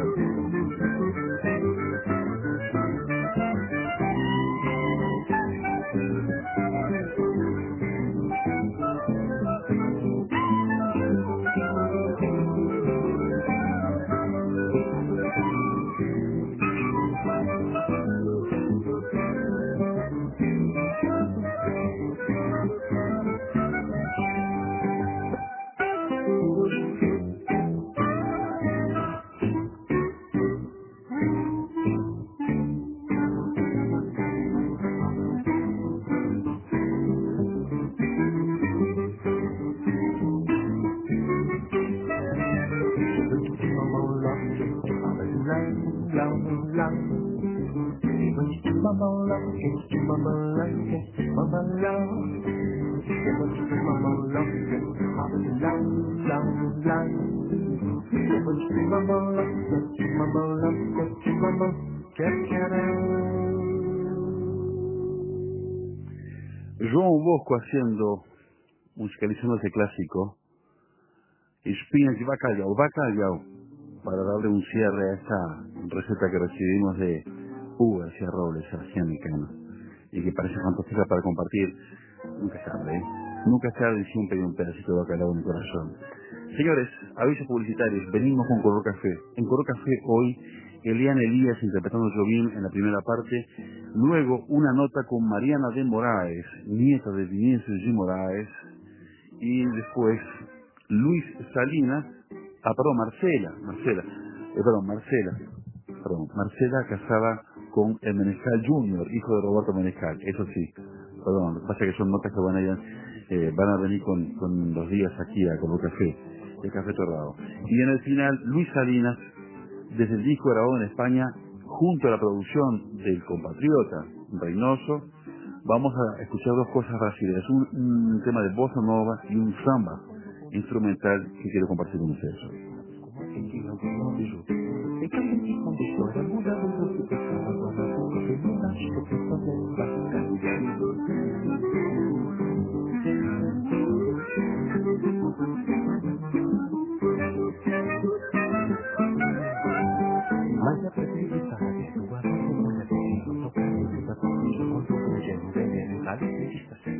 João Bosco haciendo, musicalizando ese clásico, Espinas de Bacalhau, Bacalhau, para darle un cierre a esta receta que recibimos de Hugo García Robles, García Mecano, y que parece fantástica para compartir. Nunca es tarde, ¿eh? Nunca es tarde y siempre hay un pedacito de bacalao en el corazón. Señores, avisos publicitarios, venimos con Color Café. En Color Café hoy, Eliana Elías interpretando Jobim en la primera parte, luego una nota con Mariana de Moraes, nieta de Vinicius G. Moraes, y después Luis Salinas, ah, perdón, Marcela, Marcela, eh, perdón, Marcela, perdón, Marcela casada con el Menescal Junior, hijo de Roberto Menescal, eso sí, perdón, lo que pasa es que son notas que van a, ir, eh, van a venir con, con los días aquí a Color Café, el Café Torrado. Y en el final, Luis Salinas, desde el disco grabado en España, junto a la producción del compatriota Reynoso, vamos a escuchar dos cosas brasileñas, un, un tema de bossa nova y un samba instrumental que quiero compartir con ustedes hoy. Mas é preciso estar atento a não ser muito atento. Tocar música com música, com todo o gênero, veneno, nada que está